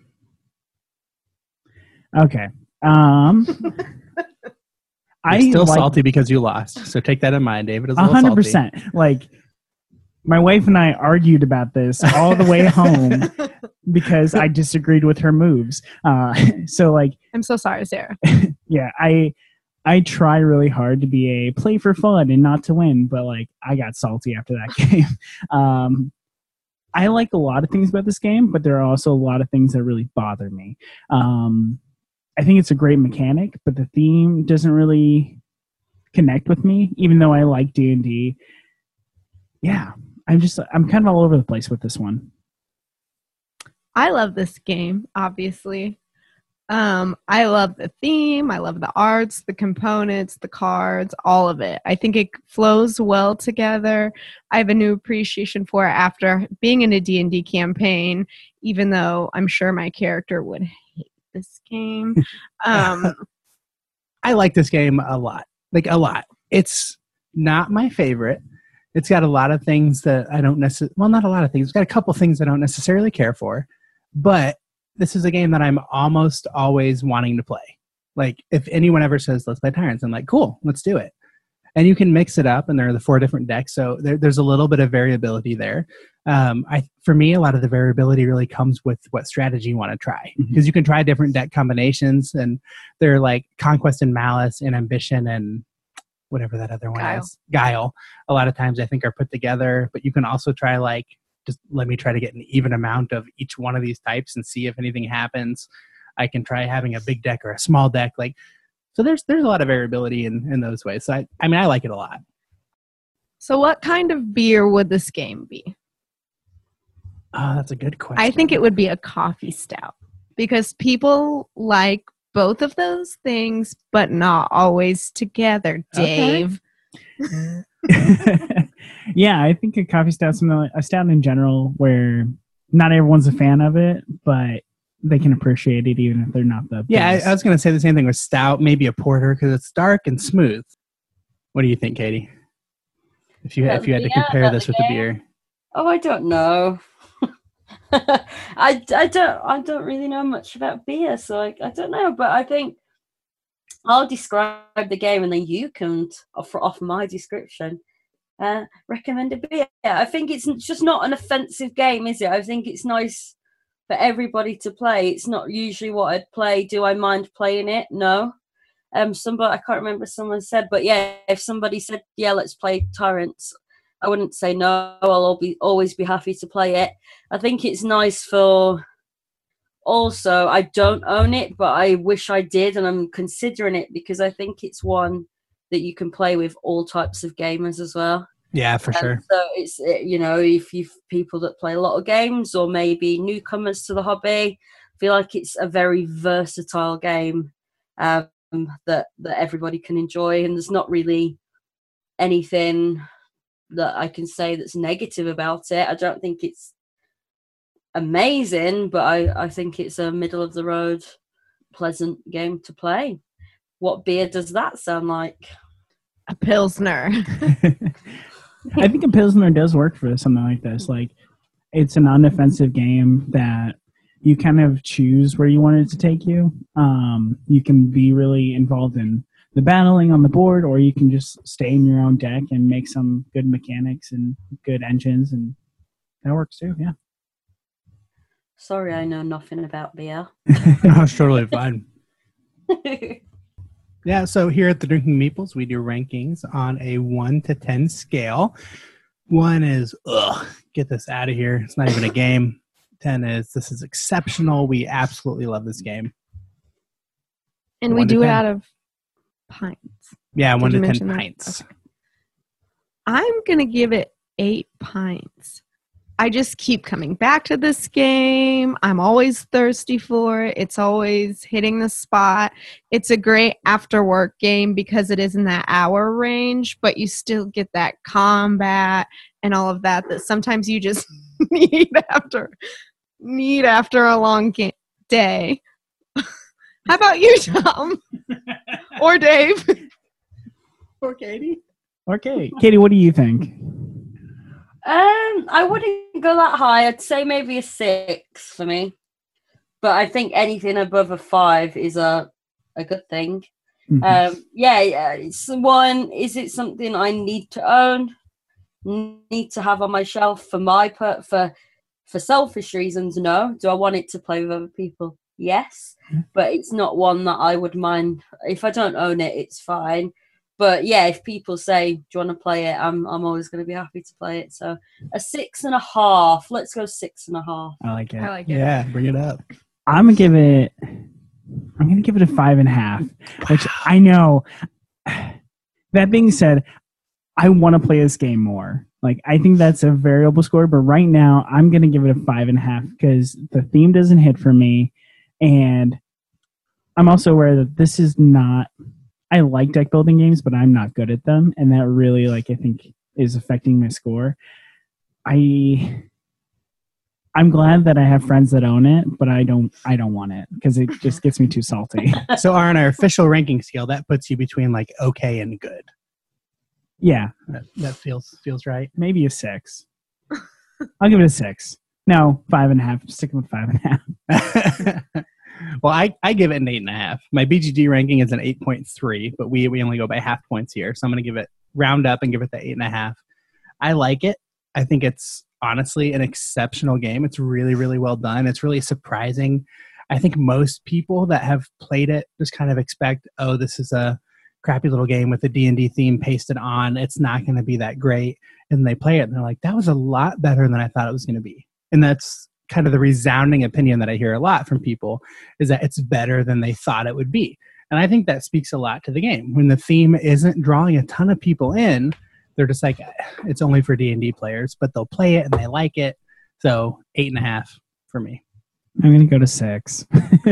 Okay. Um, I I'm still like salty because you lost. So take that in mind. David is a A little hundred salty. percent. Like my wife and I argued about this all the way home because I disagreed with her moves. Uh, so like, I'm so sorry, Sarah. yeah, I I try really hard to be a play for fun and not to win, but like I got salty after that game. Um, I like a lot of things about this game, but there are also a lot of things that really bother me. Um, I think it's a great mechanic, but the theme doesn't really connect with me, even though I like D and D. Yeah, I'm just I'm kind of all over the place with this one. I love this game, obviously. Um, I love the theme. I love the arts, the components, the cards, all of it. I think it flows well together. I have a new appreciation for it after being in a D and D campaign, even though I'm sure my character would hate this game. Um, I like this game a lot. Like a lot. It's not my favorite. It's got a lot of things that I don't necessarily, well, not a lot of things. It's got a couple things I don't necessarily care for, but this is a game that I'm almost always wanting to play. Like if anyone ever says, let's play Tyrants, I'm like, cool, let's do it. And you can mix it up and there are the four different decks. So there, there's a little bit of variability there. Um, I, for me, a lot of the variability really comes with what strategy you want to try. Because Mm-hmm. you can try different deck combinations and they're like Conquest and Malice and Ambition and whatever that other one Guile. is. Guile. A lot of times I think are put together, but you can also try like, just let me try to get an even amount of each one of these types and see if anything happens. I can try having a big deck or a small deck. Like, so there's there's a lot of variability in, in those ways. So I, I mean, I like it a lot. so what kind of beer would this game be? Oh, that's a good question. I think it would be a coffee stout because people like both of those things, but not always together, Okay. Dave. Yeah, I think a coffee stout, something like a stout in general, where not everyone's a fan of it, but they can appreciate it even if they're not the Yeah, I, biggest. I was going to say the same thing with stout, maybe a porter because it's dark and smooth. What do you think, Katie? If you About if you had the to beer, compare about this the with the game? beer, Oh, I don't know. I, I don't I don't really know much about beer, so I, I don't know. But I think I'll describe the game, and then you can offer off my description. Uh, recommended beer. I think it's just not an offensive game, is it? I think it's nice for everybody to play. It's not usually what I'd play. Do I mind playing it? No. Um, somebody I can't remember. Someone said, but yeah, if somebody said, yeah, let's play Tyrants, I wouldn't say no. I'll be always be happy to play it. I think it's nice for. Also, I don't own it, but I wish I did, and I'm considering it because I think it's one that you can play with all types of gamers as well. Yeah, for um, sure. So it's, you know, if you've people that play a lot of games or maybe newcomers to the hobby, I feel like it's a very versatile game um, that that everybody can enjoy, and there's not really anything that I can say that's negative about it. I don't think it's amazing, but I, I think it's a middle of the road, pleasant game to play. What beer does that sound like? A Pilsner. I think a Pilsner does work for something like this. Like, it's an unoffensive game that you kind of choose where you want it to take you. Um, you can be really involved in the battling on the board, or you can just stay in your own deck and make some good mechanics and good engines, and that works too, yeah. Sorry, I know nothing about beer. No, it's totally fine. Yeah, so here at the Drinking Meeples, we do rankings on a one to ten scale. One is, ugh, get this out of here. It's not even a game. ten is, this is exceptional. We absolutely love this game. And we One to do it ten. out of pints. Yeah, Did one you to ten mention that? pints. Okay. I'm going to give it eight pints. I just keep coming back to this game. I'm always thirsty for it. It's always hitting the spot. It's a great after work game because it is in that hour range, but you still get that combat and all of that that sometimes you just need after need after a long ga- day. How about you, Tom? Or Dave? Or Katie? Okay, Katie, what do you think? Um, I wouldn't go that high. I'd say maybe a six for me. But I think anything above a five is a a good thing. Mhm. Um, yeah, yeah. It's one. Is it something I need to own? Need to have on my shelf for my per for for selfish reasons? No. Do I want it to play with other people? Yes. But it's not one that I would mind. If I don't own it, it's fine. But yeah, if people say, do you want to play it? I'm I'm always going to be happy to play it. So a six and a half. Let's go six and a half. I like it. I like it. Yeah, bring it up. I'm gonna give it. I'm gonna give it a five and a half, which I know. That being said, I want to play this game more. Like, I think that's a variable score, but right now I'm gonna give it a five and a half because the theme doesn't hit for me, and I'm also aware that this is not. I like deck building games, but I'm not good at them, and that really, like, I think is affecting my score. I. I'm glad that I have friends that own it, but I don't. I don't want it because it just gets me too salty. So on our official ranking scale, that puts you between like okay and good. Yeah, That, that feels feels right. maybe a six. I'll give it a six. No, five and a half. Sticking with five and a half. Well, I, I give it an eight and a half. My B G G ranking is an eight point three, but we, we only go by half points here. So I'm going to give it round up and give it the eight and a half. I like it. I think it's honestly an exceptional game. It's really, really well done. It's really surprising. I think most people that have played it just kind of expect, oh, this is a crappy little game with a D and D theme pasted on. It's not going to be that great. And they play it and they're like, that was a lot better than I thought it was going to be. And that's kind of the resounding opinion that I hear a lot from people, is that it's better than they thought it would be. And I think that speaks a lot to the game. When the theme isn't drawing a ton of people in, they're just like, it's only for D and D players, but they'll play it and they like it. So eight and a half for me. I'm gonna go to six.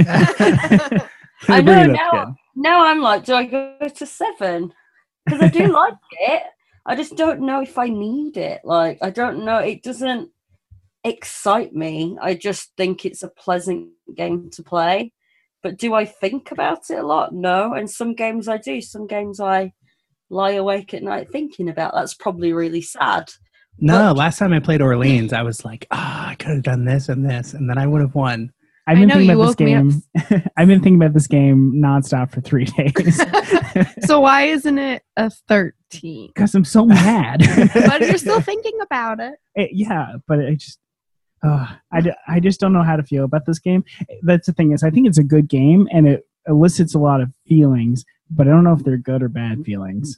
I Bring know it up, now. kid. Now I'm like, do I go to seven? Because I do like it. I just don't know if I need it. Like, I don't know. It doesn't excite me. I just think it's a pleasant game to play. But do I think about it a lot? No. And some games I do. Some games I lie awake at night thinking about. That's probably really sad. No, But- last time I played Orleans, I was like, ah, I could have done this and this, and then I would have won. I've I been know, thinking you about this woke me up. game. I've been thinking about this game nonstop for three days So why isn't it a thirteen? because I'm so mad. But you're still thinking about it. It- yeah, but I just, uh, I, d- I just don't know how to feel about this game. That's the thing is, I think it's a good game and it elicits a lot of feelings, but I don't know if they're good or bad feelings.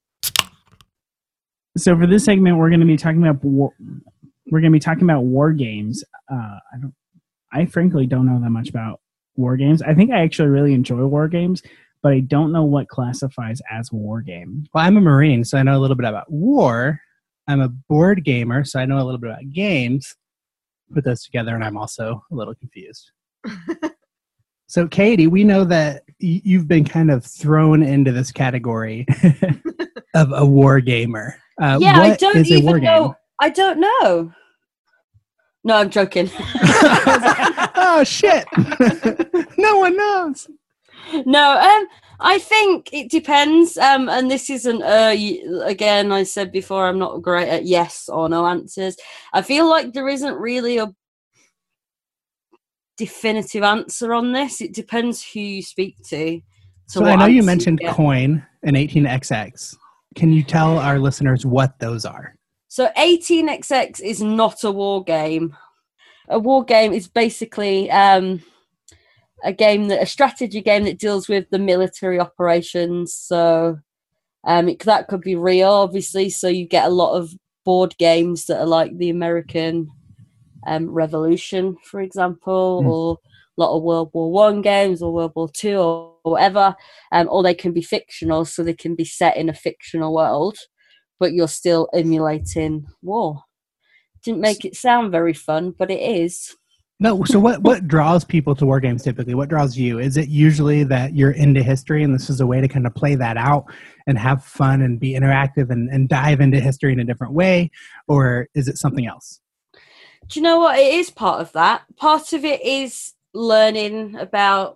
So for this segment, we're going to be talking about war, we're going to be talking about war games. Uh, I don't, I frankly don't know that much about war games. I think I actually really enjoy war games, but I don't know what classifies as a war game. Well, I'm a Marine, so I know a little bit about war. I'm a board gamer, so I know a little bit about games. Put those together, and I'm also a little confused. So, Katie, we know that y- you've been kind of thrown into this category of a war gamer. Uh, yeah, I what don't is a war even know. game? I don't know. No, I'm joking. Oh, shit. No one knows. No, um, I think it depends. Um, and this isn't, uh, y- again, I said before, I'm not great at yes or no answers. I feel like there isn't really a definitive answer on this. It depends who you speak to. to So I what know you answer mentioned get. coin and eighteen X X. Can you tell our listeners what those are? So eighteen X X is not a war game. A war game is basically um, a game that a strategy game that deals with the military operations. So um, it, that could be real, obviously. So you get a lot of board games that are like the American um, Revolution, for example, Mm. or a lot of World War One games or World War Two or, or whatever. Um, or they can be fictional, so they can be set in a fictional world, but you're still emulating war. Didn't make it sound very fun, but it is. No, so what, what draws people to war games typically? What draws you? Is it usually that you're into history and this is a way to kind of play that out and have fun and be interactive and, and dive into history in a different way? Or is it something else? Do you know what? It is part of that. Part of it is learning about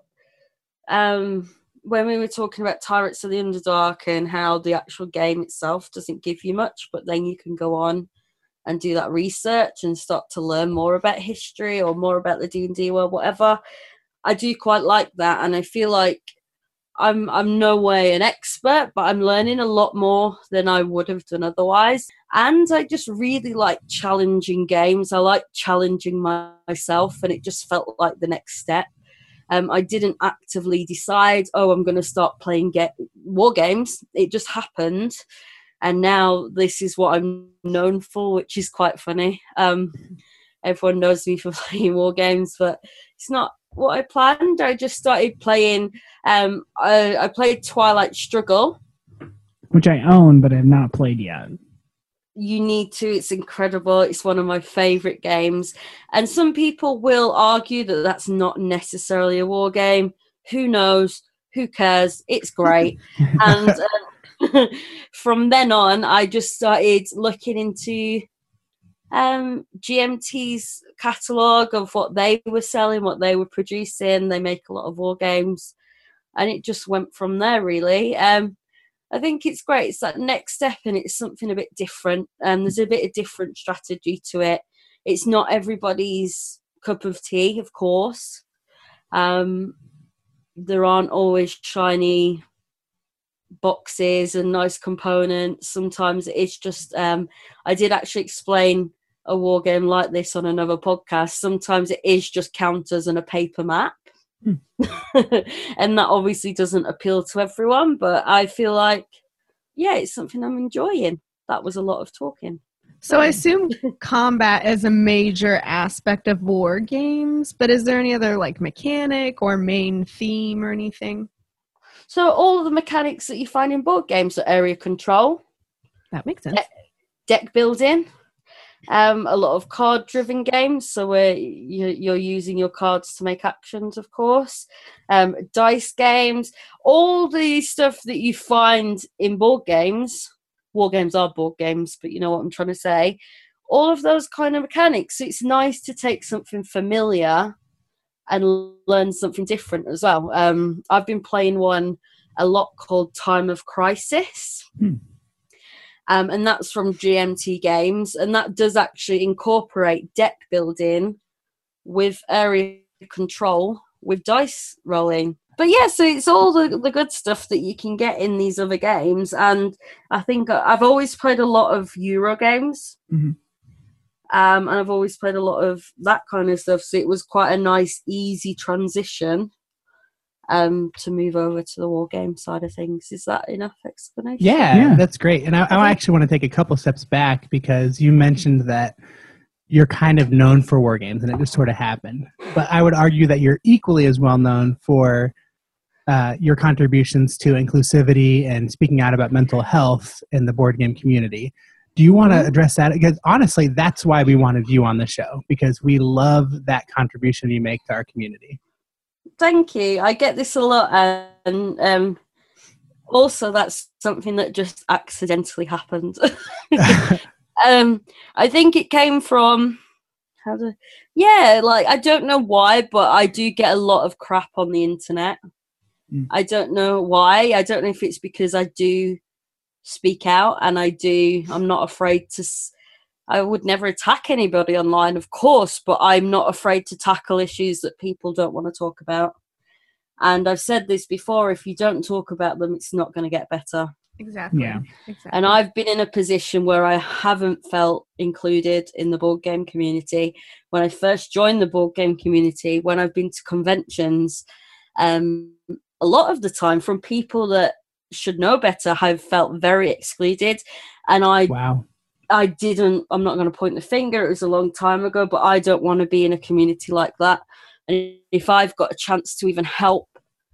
um, when we were talking about Tyrants of the Underdark and how the actual game itself doesn't give you much, but then you can go on and do that research and start to learn more about history or more about the D and D world, whatever. I do quite like that, and I feel like I'm I'm no way an expert, but I'm learning a lot more than I would have done otherwise. And I just really like challenging games. I like challenging my, myself, and it just felt like the next step. Um, I didn't actively decide, oh, I'm going to start playing get- war games. It just happened. And now this is what I'm known for, which is quite funny. Um, everyone knows me for playing war games, but it's not what I planned. I just started playing. Um, I, I played Twilight Struggle. Which I own, but have not played yet. You need to. It's incredible. It's one of my favorite games. And some people will argue that that's not necessarily a war game. Who knows? Who cares? It's great. And uh, from then on, I just started looking into um, G M T's catalogue of what they were selling, what they were producing. They make a lot of war games. And it just went from there, really. Um, I think it's great. It's that next step, and it's something a bit different. Um, there's a bit of different strategy to it. It's not everybody's cup of tea, of course. Um, there aren't always shiny boxes and nice components. Sometimes it's just. Um, I did actually explain a war game like this on another podcast. Sometimes it is just counters and a paper map. And that obviously doesn't appeal to everyone, but I feel like, yeah, it's something I'm enjoying. That was a lot of talking. So I assume combat is a major aspect of war games, but is there any other like mechanic or main theme or anything? So all of the mechanics that you find in board games are area control, That makes sense. deck building, um, a lot of card-driven games, so where you, you're using your cards to make actions, of course, um, dice games, all the stuff that you find in board games. War games are board games, but you know what I'm trying to say. All of those kind of mechanics. So it's nice to take something familiar and learn something different as well. Um, I've been playing one a lot called Time of Crisis. Hmm. Um, and that's from G M T Games, and that does actually incorporate deck building with area control with dice rolling. But yeah, so it's all the, the good stuff that you can get in these other games. And I think I've always played a lot of Euro games. Mm-hmm. Um, and I've always played a lot of that kind of stuff. So it was quite a nice, easy transition um, to move over to the war game side of things. Is that enough explanation? Yeah, Yeah. that's great. And I, I actually want to take a couple steps back because you mentioned that you're kind of known for war games and it just sort of happened. But I would argue that you're equally as well known for uh, your contributions to inclusivity and speaking out about mental health in the board game community. Do you want to address that? Because honestly, that's why we wanted you on the show, because we love that contribution you make to our community. Thank you. I get this a lot. And um, also, that's something that just accidentally happened. um, I think it came from, how do, yeah, like, I don't know why, but I do get a lot of crap on the internet. Mm. I don't know why. I don't know if it's because I do speak out and I do, I'm not afraid to, I would never attack anybody online, of course, but I'm not afraid to tackle issues that people don't want to talk about. And I've said this before, if you don't talk about them, it's not going to get better. Exactly. Yeah. Exactly. And I've been in a position where I haven't felt included in the board game community. When I first joined the board game community, when I've been to conventions, um, a lot of the time from people that should know better, I've felt very excluded. And I, wow. I didn't, I'm not going to point the finger. It was a long time ago, but I don't want to be in a community like that. And if I've got a chance to even help,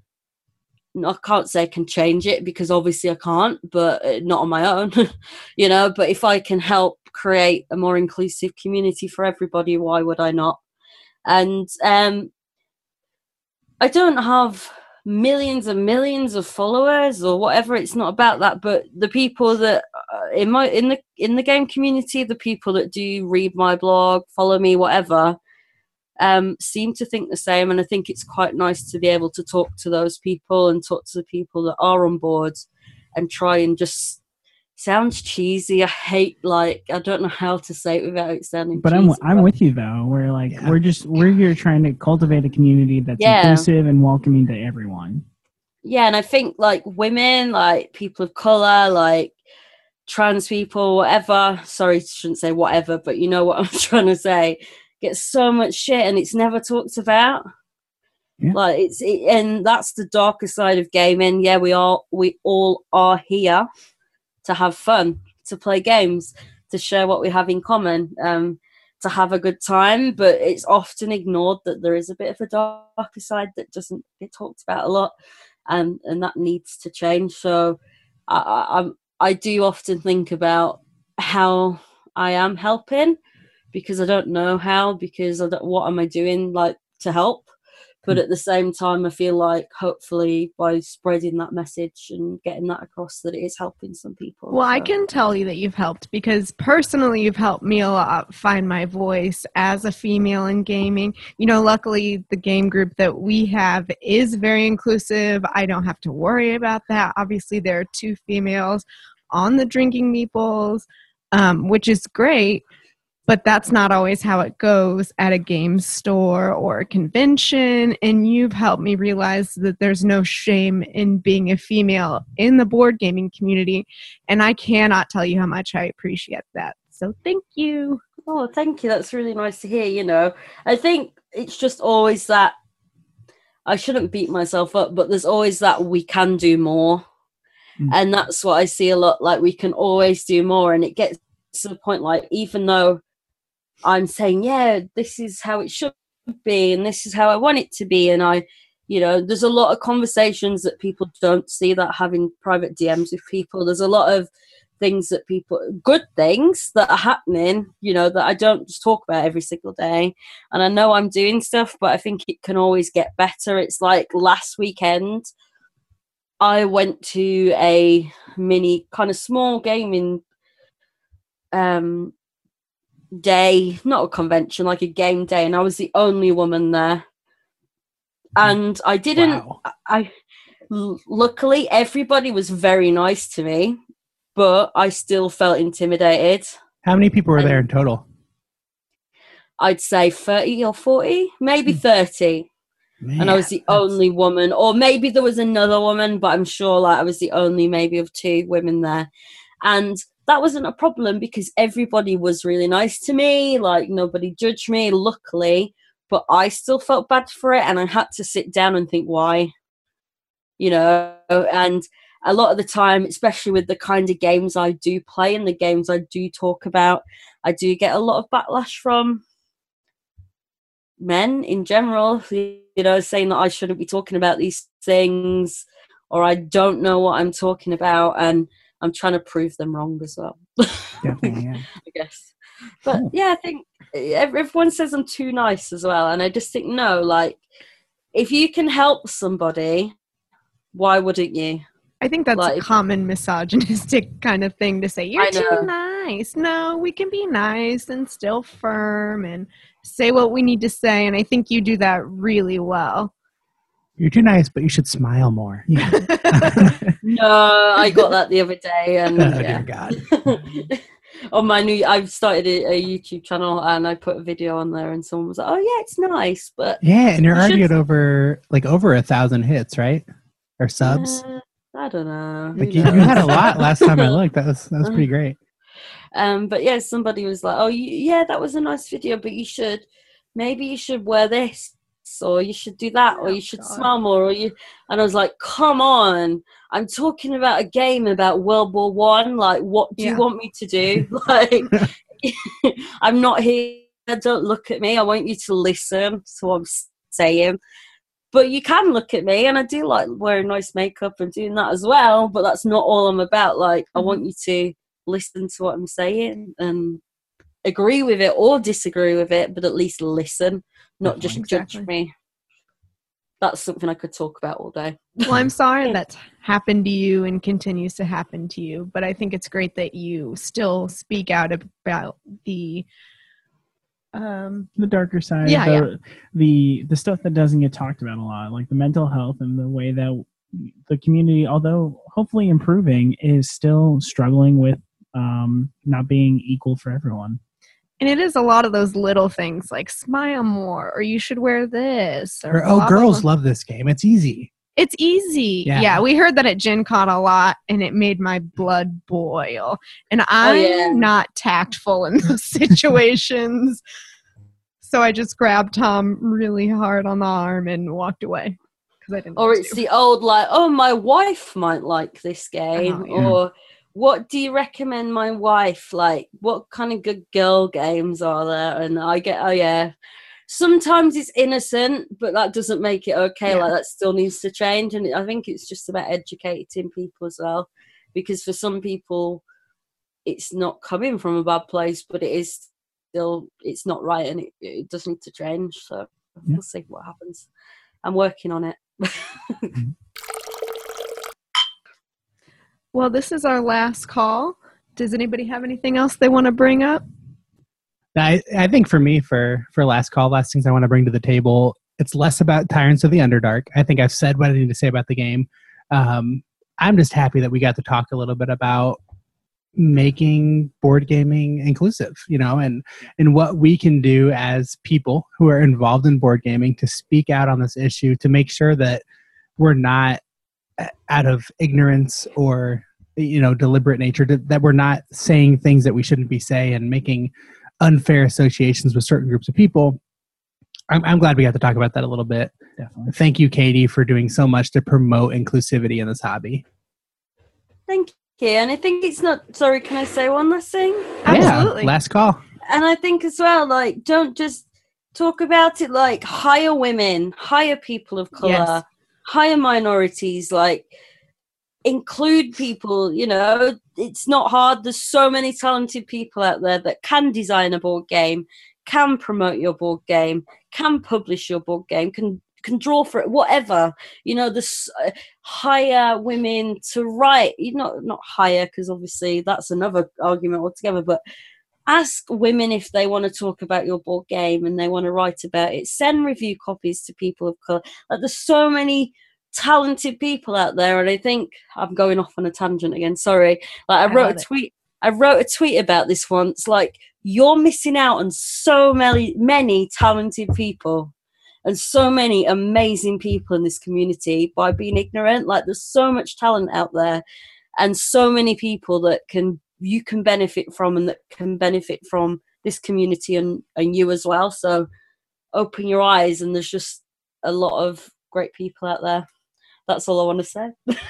I can't say I can change it because obviously I can't, but not on my own, you know, but if I can help create a more inclusive community for everybody, why would I not? And um, I don't have millions and millions of followers or whatever. It's not about that, but the people that uh, in my in the in the game community, the people that do read my blog, follow me, whatever, um seem to think the same. And I think it's quite nice to be able to talk to those people and talk to the people that are on board and try and just, sounds cheesy, I hate, like, I don't know how to say it without it sounding but cheesy, I'm I'm with you though. We're like Yeah. we're just we're here trying to cultivate a community that's Yeah. inclusive and welcoming to everyone. yeah. And I think like women, like people of color, like trans people, whatever, sorry, I shouldn't say whatever, but you know what I'm trying to say, get so much shit and it's never talked about. Yeah. Like it's it, and that's the darker side of gaming. Yeah, we are we all are here to have fun, to play games, to share what we have in common, um, to have a good time, but it's often ignored that there is a bit of a darker side that doesn't get talked about a lot, and and that needs to change. So I I, I do often think about how I am helping, because I don't know how, because I don't, what am I doing like to help? But at the same time, I feel like hopefully by spreading that message and getting that across, that it is helping some people. Well, so. I can tell you that you've helped, because personally you've helped me a lot find my voice as a female in gaming. You know, luckily the game group that we have is very inclusive. I don't have to worry about that. Obviously there are two females on the Drinking Meeples, um, which is great. But that's not always how it goes at a game store or a convention. And you've helped me realize that there's no shame in being a female in the board gaming community. And I cannot tell you how much I appreciate that. So thank you. Oh, thank you. That's really nice to hear. You know, I think it's just always that, I shouldn't beat myself up, but there's always that we can do more. Mm. And that's what I see a lot. Like we can always do more. And it gets to the point, like, even though I'm saying, yeah, this is how it should be and this is how I want it to be, and I, you know, there's a lot of conversations that people don't see, that having private D Ms with people, there's a lot of things that people, good things that are happening, you know, that I don't just talk about every single day. And I know I'm doing stuff, but I think it can always get better. It's like last weekend I went to a mini kind of small gaming um day, not a convention, like a game day, and I was the only woman there. And I didn't Wow. I luckily everybody was very nice to me, but I still felt intimidated. How many people were there in total? I'd say thirty or forty, maybe thirty. Man, and I was the that's- only woman, or maybe there was another woman, but I'm sure like I was the only maybe of two women there. And that wasn't a problem because everybody was really nice to me. Like nobody judged me, luckily, but I still felt bad for it. And I had to sit down and think why, you know, and a lot of the time, especially with the kind of games I do play and the games I do talk about, I do get a lot of backlash from men in general, you know, saying that I shouldn't be talking about these things or I don't know what I'm talking about, and I'm trying to prove them wrong as well. Definitely, yeah. I guess. But Cool. yeah, I think everyone says I'm too nice as well, and I just think no, like if you can help somebody, why wouldn't you? I think that's Like- a common misogynistic kind of thing to say. You're I know. too nice. No, we can be nice and still firm and say what we need to say. And I think you do that really well. You're too nice, but you should smile more. Yeah. No, I got that the other day, and Oh, yeah. dear God. On my new, I've started a, a YouTube channel, and I put a video on there, and someone was like, "Oh yeah, it's nice, but Yeah, and you're You already should- at over like over a thousand hits, right? Or subs. uh, I don't know." Who Like you, you knows? had a lot last time I looked. That was that was pretty great. Um, but yeah, somebody was like, "Oh, you, yeah, that was a nice video, but you should, maybe you should wear this, or you should do that, or Oh, you should God. smile more, or you." And I was like, "Come on, I'm talking about a game about World War One. Like, what do Yeah. you want me to do? Like, I'm not here. Don't look at me. I want you to listen to what I'm saying." But you can look at me, and I do like wearing nice makeup and doing that as well. But that's not all I'm about. Like, I want you to listen to what I'm saying and agree with it or disagree with it, but at least listen, not just Definitely. judge me. That's something I could talk about all day. Well, I'm sorry that's happened to you and continues to happen to you, but I think it's great that you still speak out about the um The darker side, Yeah, the, yeah. the the stuff that doesn't get talked about a lot, like the mental health and the way that the community, although hopefully improving, is still struggling with um, not being equal for everyone. and it is a lot of those little things like smile more or you should wear this or, Or, oh, blah, blah, girls blah. love this game. It's easy. It's easy. Yeah. Yeah. we heard that at Gen Con a lot and it made my blood boil. And I'm yeah. not tactful in those situations. So I just grabbed Tom really hard on the arm and walked away. Because I didn't Or want it's to. the old like, oh, my wife might like this game. Oh, yeah. Or what do you recommend my wife? Like, what kind of good girl games are there? And I get, oh yeah. Sometimes it's innocent, but that doesn't make it okay. Yeah. Like, that still needs to change. And I think it's just about educating people as well. Because for some people, it's not coming from a bad place, but it is still, it's not right, and it, it does need to change. So Yeah. we'll see what happens. I'm working on it. Well, this is our last call. Does anybody have anything else they want to bring up? I, I think for me, for for last call, last things I want to bring to the table, it's less about Tyrants of the Underdark. I think I've said what I need to say about the game. Um, I'm just happy that we got to talk a little bit about making board gaming inclusive, you know, and and what we can do as people who are involved in board gaming to speak out on this issue to make sure that we're not uh, out of ignorance or, you know, deliberate nature, to, that we're not saying things that we shouldn't be saying and making unfair associations with certain groups of people. I'm, I'm glad we got to talk about that a little bit. Definitely. Thank you, Katie, for doing so much to promote inclusivity in this hobby. Thank you. And I think it's not, sorry, can I say one last thing? Absolutely. Yeah, last call. And I think as well, like, don't just talk about it, like, hire women, hire people of color, Yes. hire minorities, like, include people, you know, it's not hard. There's so many talented people out there that can design a board game, can promote your board game, can publish your board game, can can draw for it, whatever. You know, this uh, hire women to write, you know, not hire, because obviously that's another argument altogether, but ask women if they want to talk about your board game and they want to write about it. Send review copies to people of color. Like, there's so many talented people out there, and I think I'm going off on a tangent again. Sorry. Like, I I wrote love a it. tweet. I wrote a tweet about this once, like, you're missing out on so many, many talented people and so many amazing people in this community by being ignorant. Like, there's so much talent out there and so many people that can you can benefit from and that can benefit from this community and, and you as well. So open your eyes, and there's just a lot of great people out there. That's all I want to say.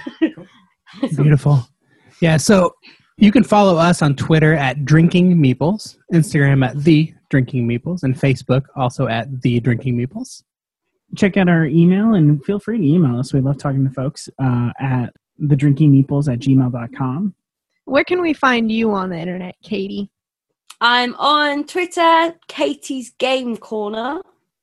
Beautiful. Yeah, so you can follow us on Twitter at Drinking Meeples, Instagram at The Drinking Meeples, and Facebook also at The Drinking Meeples. Check out our email and feel free to email us. We love talking to folks uh, at thedrinkingmeeples at gmail dot com. Where can we find you on the internet, Katie? I'm on Twitter, Katie's Game Corner.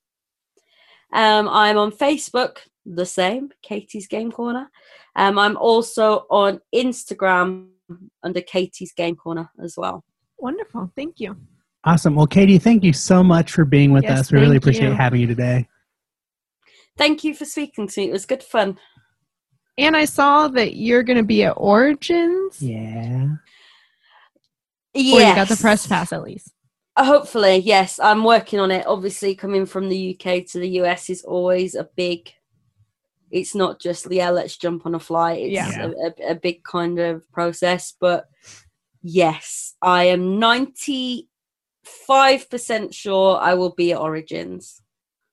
Um, I'm on Facebook, the same, Katie's Game Corner. Um, I'm also on Instagram under Katie's Game Corner as well. Wonderful. Thank you. Awesome. Well, Katie, thank you so much for being with Yes, us. We really thank appreciate you. having you today. Thank you for speaking to me. It was good fun. And I saw that you're going to be at Origins. Yeah. Yes. Or you got the press pass at least. Hopefully, yes. I'm working on it. Obviously, coming from the U K to the U S is always a big... It's not just, yeah, let's jump on a flight. It's Yeah. a, a, a big kind of process. But yes, I am ninety-five percent sure I will be at Origins.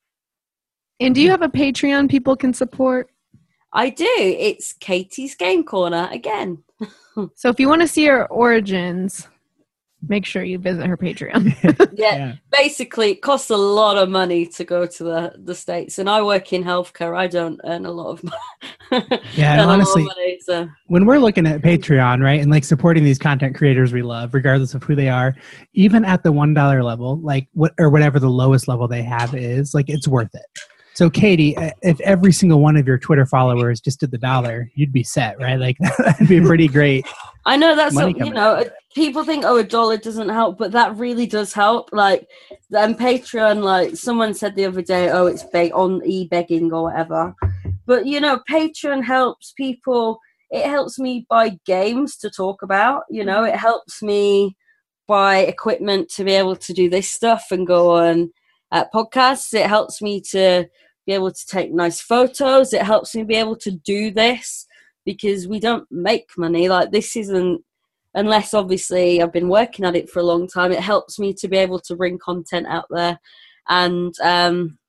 And do you have a Patreon people can support? I do. It's Katie's Game Corner again. So if you want to see her Origins, make sure you visit her Patreon. Yeah, Yeah. basically, it costs a lot of money to go to the, the States. And I work in healthcare. I don't earn a lot of money. Yeah, and Earn a lot of honestly, money, so. when we're looking at Patreon, right, and like supporting these content creators we love, regardless of who they are, even at the one dollar level, like what or whatever the lowest level they have is, like it's worth it. So, Katie, if every single one of your Twitter followers just did the dollar, you'd be set, right? Like that'd be pretty great. I know that's Money a, you coming know people think, oh, a dollar doesn't help, but that really does help. Like and Patreon, like someone said the other day, oh, it's beg on e-begging or whatever. But you know, Patreon helps people. It helps me buy games to talk about. You know, it helps me buy equipment to be able to do this stuff and go on uh, podcasts. It helps me to be able to take nice photos. It helps me be able to do this because we don't make money. Like this isn't, unless obviously I've been working at it for a long time, it helps me to be able to bring content out there. And um,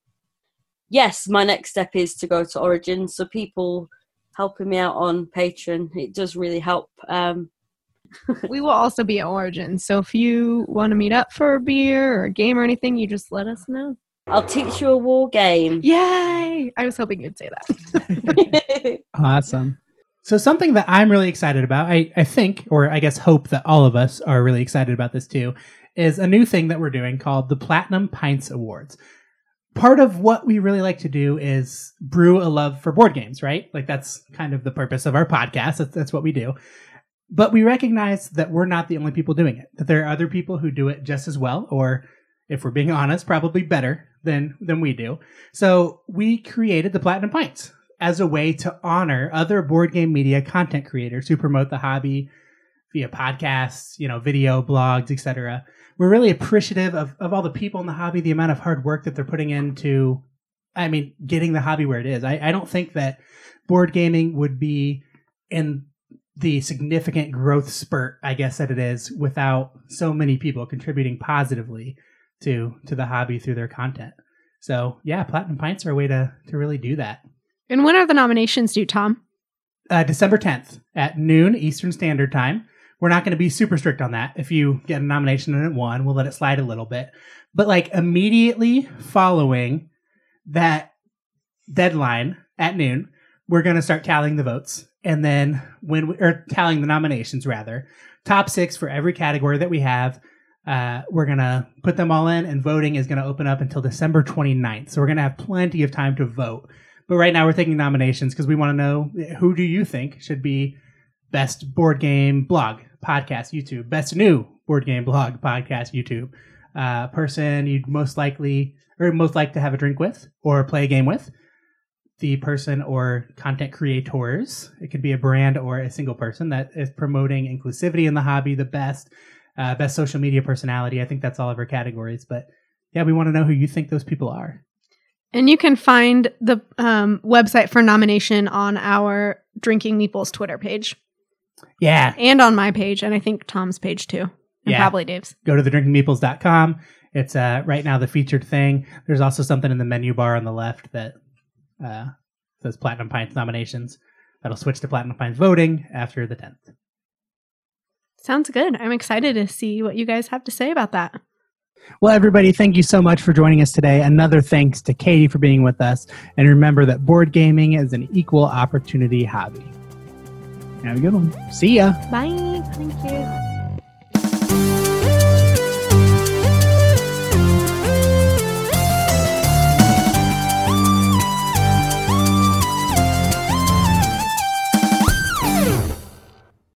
yes, my next step is to go to Origins. So people helping me out on Patreon, it does really help. Um, We will also be at Origins. So if you want to meet up for a beer or a game or anything, you just let us know. I'll teach you a war game. Yay! I was hoping you'd say that. Awesome. So something that I'm really excited about, I, I think, or I guess hope that all of us are really excited about this too, is a new thing that we're doing called the Platinum Pints Awards. Part of what we really like to do is brew a love for board games, right? Like that's kind of the purpose of our podcast. That's, that's what we do. But we recognize that we're not the only people doing it, that there are other people who do it just as well, or if we're being honest, probably better than, than we do. So we created the Platinum Pints as a way to honor other board game media content creators who promote the hobby via podcasts, you know, video, blogs, et cetera. We're really appreciative of, of all the people in the hobby, the amount of hard work that they're putting into, I mean, getting the hobby where it is. I, I don't think that board gaming would be in the significant growth spurt, I guess, that it is without so many people contributing positively to to the hobby through their content. So yeah, Platinum Pints are a way to to really do that. And when are the nominations due, Tom? Uh, December tenth at noon Eastern Standard Time. We're not going to be super strict on that. If you get a nomination and it won, we'll let it slide a little bit. But like immediately following that deadline at noon, we're going to start tallying the votes. And then when we, or tallying the nominations rather, top six for every category that we have. Uh, we're going to put them all in, and voting is going to open up until December twenty-ninth. So we're going to have plenty of time to vote. But right now we're taking nominations because we want to know, who do you think should be best board game blog, podcast, YouTube, best new board game blog, podcast, YouTube, uh, person you'd most likely or most like to have a drink with or play a game with. the person or content creators. It could be a brand or a single person that is promoting inclusivity in the hobby the best, uh, best social media personality. I think that's all of our categories. But yeah, we want to know who you think those people are. And you can find the um, website for nomination on our Drinking Meeples Twitter page. Yeah. And on my page, and I think Tom's page too. And yeah. probably Dave's. Go to the drinking meeples dot com. It's uh, right now the featured thing. There's also something in the menu bar on the left that uh, says Platinum Pints nominations. That'll switch to Platinum Pints voting after the tenth. Sounds good. I'm excited to see what you guys have to say about that. Well, everybody, thank you so much for joining us today. Another thanks to Katie for being with us. And remember that board gaming is an equal opportunity hobby. Have a good one. See ya. Bye. Thank you.